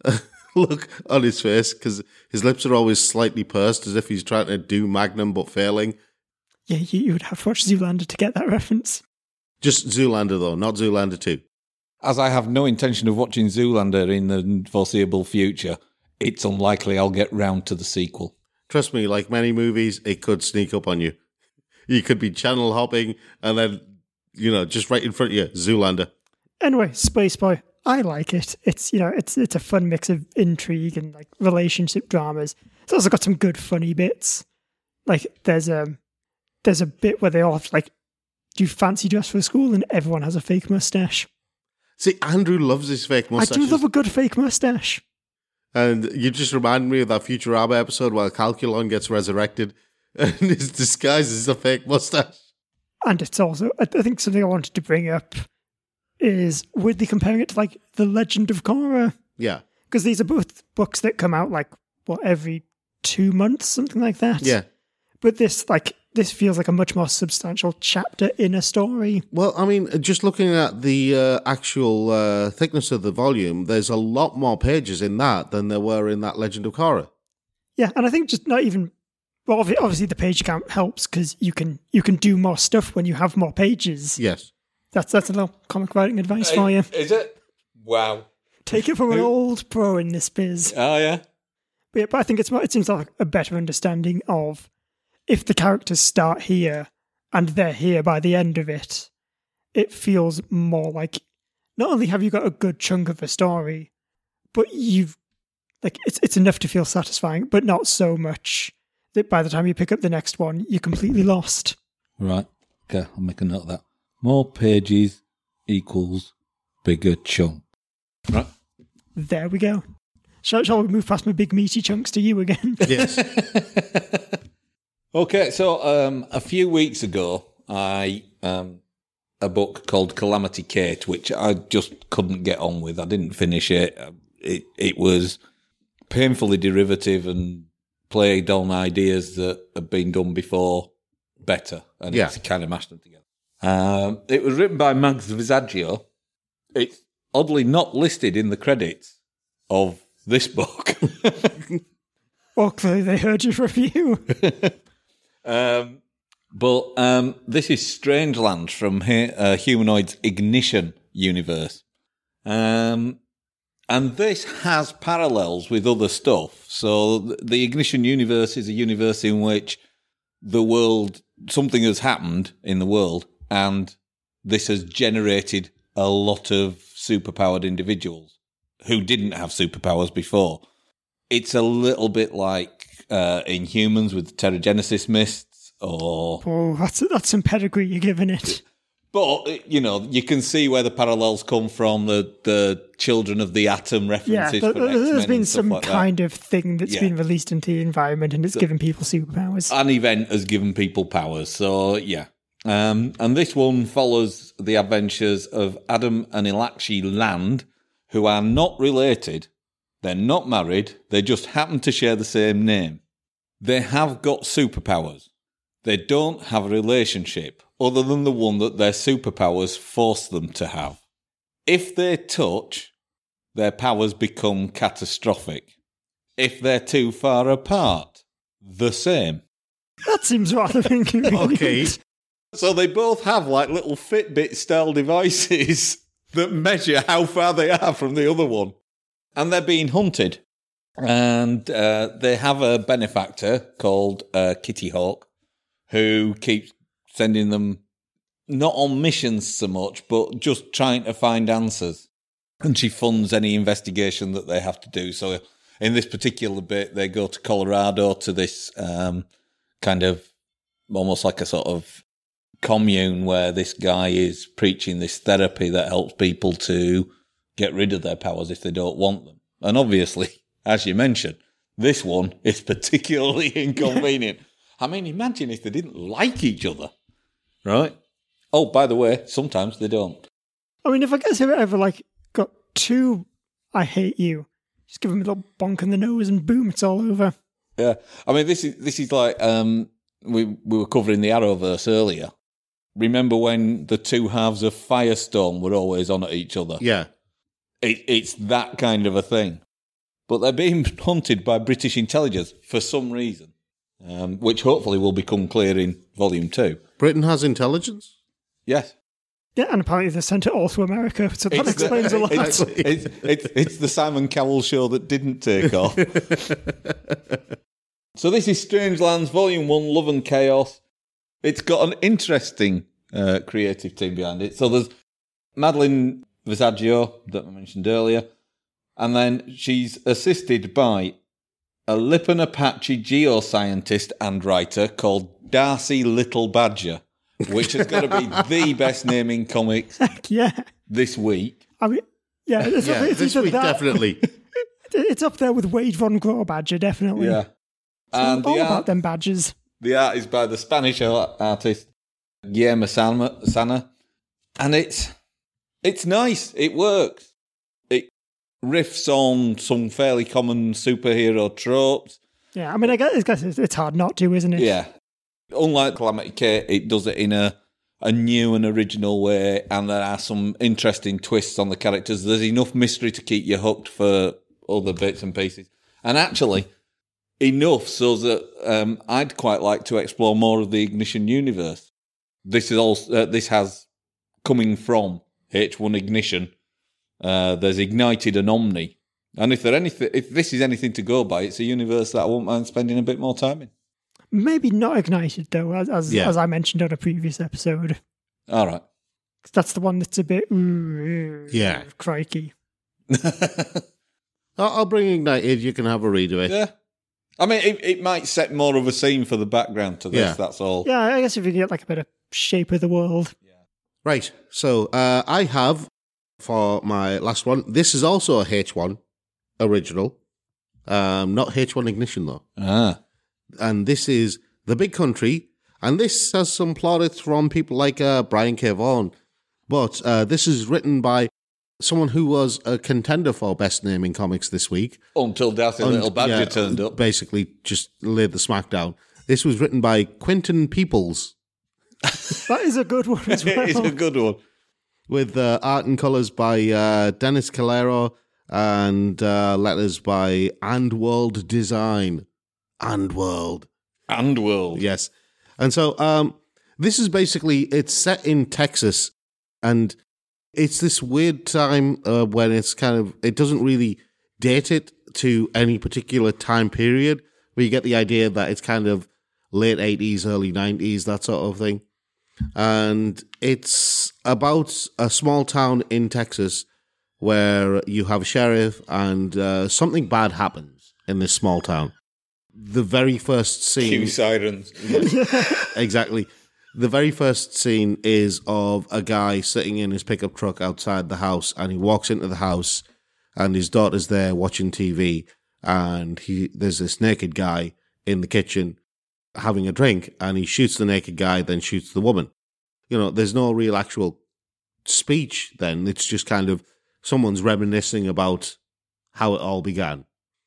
look on his face, because his lips are always slightly pursed, as if he's trying to do Magnum but failing. Yeah, you, you would have to watch Zoolander to get that reference. Just Zoolander, though, not Zoolander two. As I have no intention of watching Zoolander in the foreseeable future, it's unlikely I'll get round to the sequel. Trust me, like many movies, it could sneak up on you. You could be channel hopping and then, you know, just right in front of you, Zoolander. Anyway, Space Boy. I like it. It's, you know, it's it's a fun mix of intrigue and like relationship dramas. It's also got some good funny bits. Like there's a there's a bit where they all have to, like do fancy dress for school and everyone has a fake mustache. See, Andrew loves his fake mustache. I do love a good fake mustache. And you just remind me of that Futurama episode where Calculon gets resurrected and his disguise is a fake mustache. And it's also, I think something I wanted to bring up is weirdly comparing it to like The Legend of Korra. Yeah. Because these are both books that come out like, what, every two months, something like that? Yeah. But this, like, this feels like a much more substantial chapter in a story. Well, I mean, just looking at the uh, actual uh, thickness of the volume, there's a lot more pages in that than there were in that Legend of Korra. Yeah, and I think just not even... Well, obviously the page count helps because you can you can do more stuff when you have more pages. Yes. That's that's a little comic writing advice for you. Is it? Wow. Take it from an old pro in this biz. Oh, yeah. But, yeah, but I think it's more, it seems like a better understanding of if the characters start here and they're here by the end of it, it feels more like not only have you got a good chunk of a story, but you've like it's it's enough to feel satisfying, but not so much that by the time you pick up the next one, you're completely lost. Right. Okay, I'll make a note of that. More pages equals bigger chunk. Right. There we go. Shall, shall we move past my big meaty chunks to you again? Yes. Okay, so um, a few weeks ago, I um, a book called Calamity Kate, which I just couldn't get on with. I didn't finish it. It it was painfully derivative and played on ideas that had been done before better, and Yeah. it's kind of mashed them together. Um, it was written by Max Visaggio. It's oddly not listed in the credits of this book. Well, clearly they heard your review. um, but um, this is Strangeland from He- uh, Humanoid's Ignition universe. Um, and this has parallels with other stuff. So th- the Ignition universe is a universe in which the world, something has happened in the world, and this has generated a lot of superpowered individuals who didn't have superpowers before. It's a little bit like uh, Inhumans with the Terrigenesis mists, or... Oh, that's that's some pedigree you're giving it. But, you know, you can see where the parallels come from, the, the Children of the Atom Yeah, references th- for th- X-Men there's been and stuff some like that. kind of thing that's Yeah. been released into the environment and it's given people superpowers. An event has given people powers, so yeah. Um, and this one follows the adventures of Adam and Ilakshi Land, who are not related. They're not married. They just happen to share the same name. They have got superpowers. They don't have a relationship other than the one that their superpowers force them to have. If they touch, their powers become catastrophic. If they're too far apart, the same. That seems rather inconvenient. Okay. So they both have like little Fitbit-style devices that measure how far they are from the other one. And they're being hunted. And uh, they have a benefactor called uh, Kitty Hawk who keeps sending them not on missions so much, but just trying to find answers. And she funds any investigation that they have to do. So in this particular bit, they go to Colorado to this um, kind of almost like a sort of commune where this guy is preaching this therapy that helps people to get rid of their powers if they don't want them. And obviously, as you mentioned, this one is particularly inconvenient. I mean, imagine if they didn't like each other, right? Oh, by the way, sometimes they don't. I mean, if I guess if I ever like got two I hate you, just give them a little bonk in the nose and boom, it's all over. Yeah, I mean, this is this is like um, we we were covering the Arrowverse earlier. Remember when the two halves of Firestorm were always on at each other? Yeah. It, it's that kind of a thing. But they're being hunted by British intelligence for some reason, um, which hopefully will become clear in Volume two. Britain has intelligence? Yes. Yeah, and apparently they're sent it all to America, so that It's explains the, a lot. It's, it's, it's, it's the Simon Cowell show that didn't take off. So this is Strangelands, Volume one, Love and Chaos. It's got an interesting uh, creative team behind it. So there's Madeline Visaggio that I mentioned earlier. And then she's assisted by a Lipan Apache geoscientist and writer called Darcy Little Badger, which has got to be the best name in comics Heck yeah. this week. I mean, yeah, it's, Yeah, it's this either week that- definitely. It's up there with Wade Von Grow Badger, definitely. Yeah. It's And all the about art, them badges. the art is by the Spanish art- artist Guillermo Sana, Sana. And it's it's nice. It works. It riffs on some fairly common superhero tropes. Yeah, I mean, I guess, I guess it's it's hard not to, isn't it? Yeah. Unlike Calamity Kate, it does it in a, a new and original way, and there are some interesting twists on the characters. There's enough mystery to keep you hooked for other bits and pieces. And actually, enough so that um, I'd quite like to explore more of the Ignition universe. This is also uh, this has coming from H one Ignition. Uh, there's Ignited and Omni, and if there anything, if this is anything to go by, it's a universe that I won't mind spending a bit more time in. Maybe not Ignited, though, as as, Yeah. as I mentioned on a previous episode. All right. 'Cause that's the one that's a bit... ooh, Yeah. Crikey. I'll I'll bring Ignited. You can have a read of it. Yeah. I mean, it, it might set more of a scene for the background to this, Yeah. that's all. Yeah, I guess if you get like a bit of shape of the world. Right. So uh, I have, for my last one, this is also a H one original. Um, not H one Ignition, though. Ah. And this is The Big Country. And this has some plaudits from people like uh, Brian K. Vaughan. But uh, this is written by someone who was a contender for Best Name in Comics this week. Until Darcy And, Little Badger yeah, turned up. Basically, just laid the smack down. This was written by Quentin Peoples, That is a good one as well. It's a good one. with uh, art and colours by uh, Dennis Calero and uh, letters by And World Design. And World. And World. Yes. And so um, this is basically, it's set in Texas, and it's this weird time uh, when it's kind of, it doesn't really date it to any particular time period, where you get the idea that it's kind of late eighties, early nineties, that sort of thing. And it's about a small town in Texas where you have a sheriff and uh, something bad happens in this small town. The very first scene... Cue sirens. Exactly. The very first scene is of a guy sitting in his pickup truck outside the house, and he walks into the house, and his daughter's there watching T V, and he there's this naked guy in the kitchen having a drink, and he shoots the naked guy, then shoots the woman. You know, there's no real actual speech then. It's just kind of someone's reminiscing about how it all began.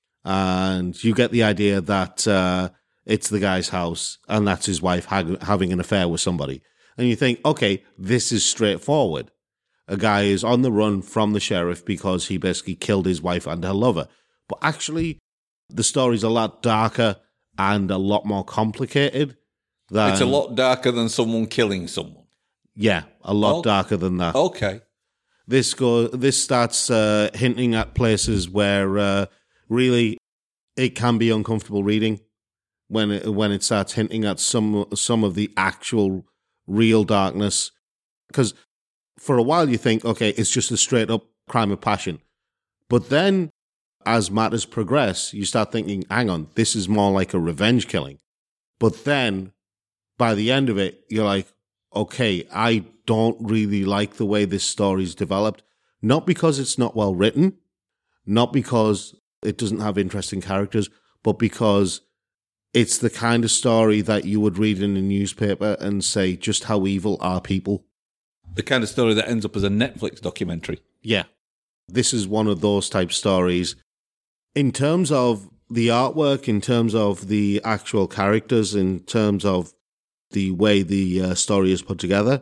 And you get the idea that uh, it's the guy's house and that's his wife ha- having an affair with somebody. And you think, okay, this is straightforward. A guy is on the run from the sheriff because he basically killed his wife and her lover. But actually, the story's a lot darker and a lot more complicated. Than, It's a lot darker than someone killing someone. Yeah, a lot Oh. darker than that. Okay. This go this starts uh, hinting at places where uh, really it can be uncomfortable reading when it, when it starts hinting at some some of the actual real darkness. Because for a while you think, okay, it's just a straight up crime of passion, but then as matters progress, you start thinking, hang on, this is more like a revenge killing. But then by the end of it, you're like, okay, I don't really like the way this story's developed. Not because it's not well written, not because it doesn't have interesting characters, but because it's the kind of story that you would read in a newspaper and say, just how evil are people? The kind of story that ends up as a Netflix documentary. Yeah. This is one of those type stories. In terms of the artwork, in terms of the actual characters, in terms of the way the uh, story is put together,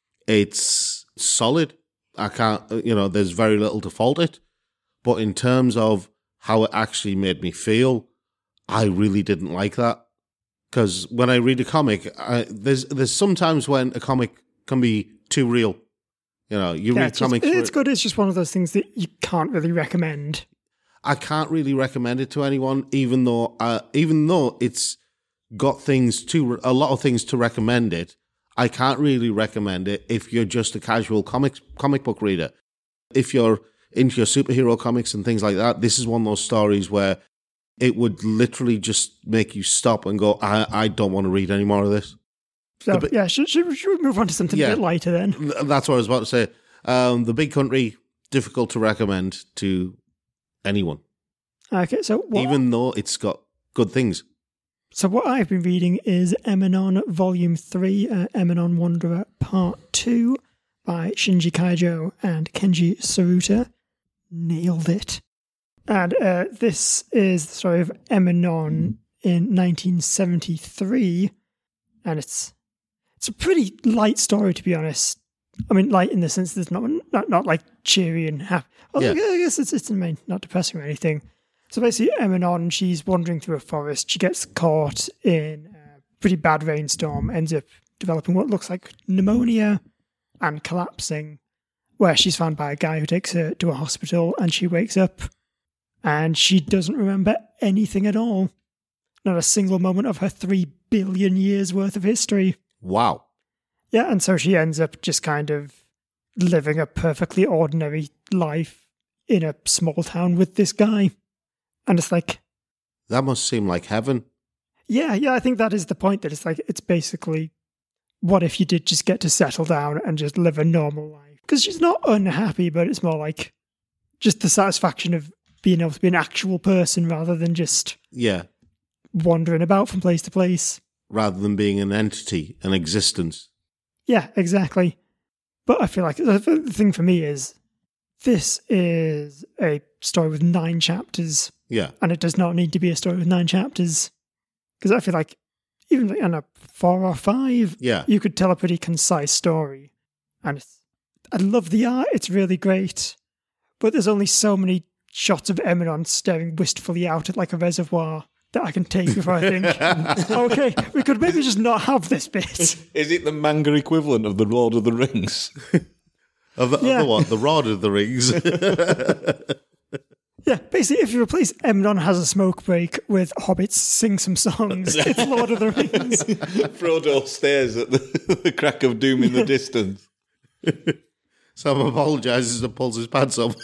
it's solid. I can't, you know, there's very little to fault it. But in terms of how it actually made me feel, I really didn't like that. Because when I read a comic, I, there's there's sometimes when a comic can be too real. You know, you Yeah, read it's, just, comics. it's where- good. It's just one of those things that you can't really recommend. I can't really recommend it to anyone, even though uh, even though it's got things to a lot of things to recommend it. I can't really recommend it if you're just a casual comic comic book reader. If you're into your superhero comics and things like that, this is one of those stories where it would literally just make you stop and go, I, I don't want to read any more of this. So, The- yeah, should, should, should we move on to something Yeah. a bit lighter then? Th- That's what I was about to say. Um, The Big Country, difficult to recommend to anyone, Okay, so what, even though it's got good things. so what I've been reading is Eminon Volume three, uh, Eminon Wanderer Part two by Shinji Kaijo and Kenji Saruta. Nailed it. And uh, this is the story of Eminon in nineteen seventy-three, and it's it's a pretty light story, to be honest. I mean, light in the sense that it's not not, not like cheery and happy. Although Yeah. I guess it's it's I mean, not depressing or anything. So basically, Eminon, she's wandering through a forest. She gets caught in a pretty bad rainstorm, ends up developing what looks like pneumonia and collapsing, where she's found by a guy who takes her to a hospital, and she wakes up and she doesn't remember anything at all. Not a single moment of her three billion years worth of history. Wow. Yeah, and so she ends up just kind of living a perfectly ordinary life in a small town with this guy. And it's like, That must seem like heaven. yeah, yeah, I think that is the point, that it's like, it's basically, what if you did just get to settle down and just live a normal life? Because she's not unhappy, but it's more like just the satisfaction of being able to be an actual person rather than just Yeah. wandering about from place to place. Rather than being an entity, an existence. Yeah, exactly. But I feel like the the thing for me is this is a story with nine chapters, Yeah. and it does not need to be a story with nine chapters. Because I feel like even like in a four or five, Yeah. you could tell a pretty concise story. And it's, I love the art, it's really great. But there's only so many shots of Eminon staring wistfully out at like a reservoir that I can take before I think, okay, we could maybe just not have this bit. Is it the manga equivalent of the Lord of the Rings? Of the, Yeah. of the what? The Rod of the Rings. Yeah, basically, if you replace Eminon has a smoke break with hobbits sing some songs, it's Lord of the Rings. Frodo stares at the, the crack of doom in the distance. Sam apologises and pulls his pants up.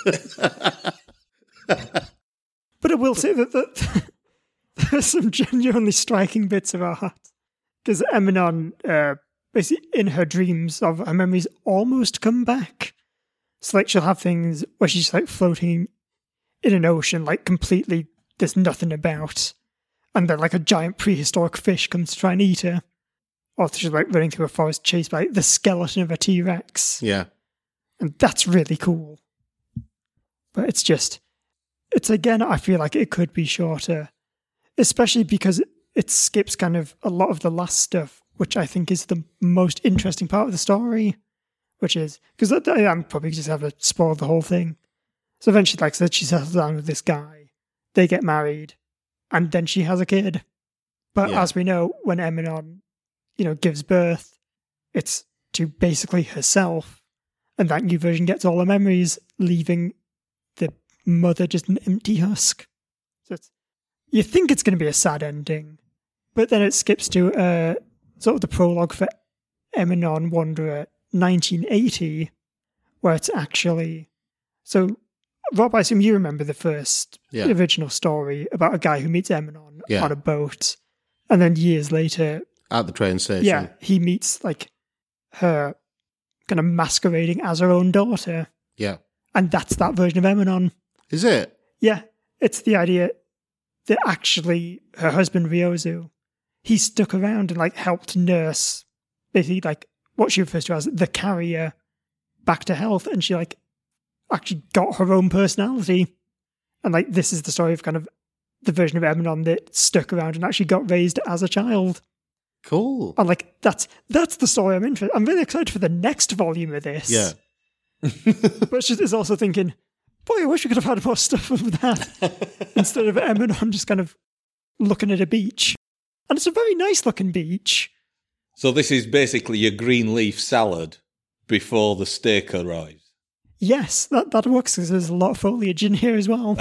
But I will say that, that there's some genuinely striking bits of art. Because Eminon, uh, basically, in her dreams of her memories, almost come back. So, like, she'll have things where she's, like, floating in an ocean, like, completely, there's nothing about. And then, like, a giant prehistoric fish comes to try and eat her. Or she's, like, running through a forest chased by the skeleton of a T-Rex. Yeah. And that's really cool. But it's just, it's again, I feel like it could be shorter. Especially because it skips kind of a lot of the last stuff, which I think is the most interesting part of the story. Which is, because I'm probably just have to spoil the whole thing. So eventually, like I said, she settles down with this guy. They get married. And then she has a kid. But Yeah. as we know, when Eminon, you know, gives birth, it's to basically herself. And that new version gets all her memories, leaving the mother just an empty husk. So it's, you think it's going to be a sad ending, but then it skips to uh, sort of the prologue for Eminon Wanderer nineteen eighty, where it's actually... So, Rob, I assume you remember the first Yeah. original story about a guy who meets Eminon Yeah. on a boat, and then years later, At the train station. yeah, he meets like her kind of masquerading as her own daughter. Yeah. And that's that version of Eminon. Is it? Yeah, it's the idea that actually her husband Ryozu, he stuck around and like helped nurse basically like what she refers to as the carrier back to health, and she like actually got her own personality. And like this is the story of kind of the version of Eminon that stuck around and actually got raised as a child. Cool. And like that's that's the story I'm interested. I'm really excited for the next volume of this. Yeah. But it's just it's also thinking, boy, I wish we could have had more stuff of that instead of Eminon just kind of looking at a beach. And it's a very nice looking beach. So this is basically your green leaf salad before the steak arrives. Yes, that that works because there's a lot of foliage in here as well.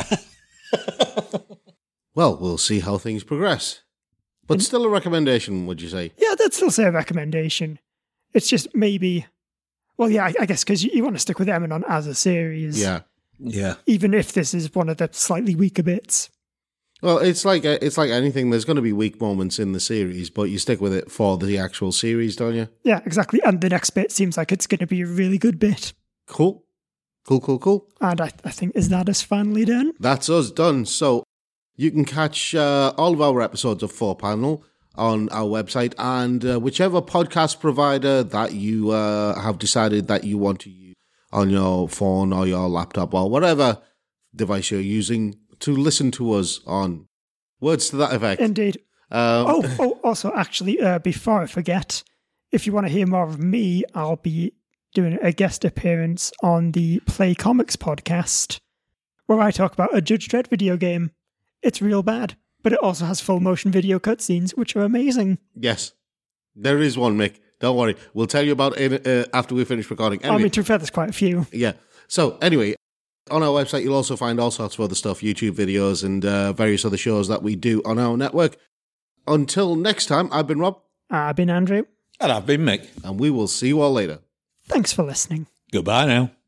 Well, we'll see how things progress. But still a recommendation, would you say? Yeah, that's still say a recommendation. It's just maybe Well, yeah, I, I guess because you, you want to stick with Emanon as a series. Yeah. Yeah. Even if this is one of the slightly weaker bits. Well, it's like it's like anything. There's going to be weak moments in the series, but you stick with it for the actual series, don't you? Yeah, exactly. And the next bit seems like it's going to be a really good bit. Cool. Cool, cool, cool. And I, I think, is that us finally done? That's us done. So you can catch uh, all of our episodes of four panel on our website, and uh, whichever podcast provider that you uh, have decided that you want to use on your phone or your laptop or whatever device you're using to listen to us on. Words to that effect. Indeed. Um, oh, oh, also, actually, uh, before I forget, if you want to hear more of me, I'll be doing a guest appearance on the Play Comics podcast, where I talk about a Judge Dredd video game. It's real bad, but it also has full motion video cutscenes, which are amazing. Yes. There is one, Mick. Don't worry. We'll tell you about it uh, after we finish recording. Anyway, I mean, to be fair, there's quite a few. Yeah. So, anyway, on our website, you'll also find all sorts of other stuff, YouTube videos and uh, various other shows that we do on our network. Until next time, I've been Rob. I've been Andrew. And I've been Mick. And we will see you all later. Thanks for listening. Goodbye now.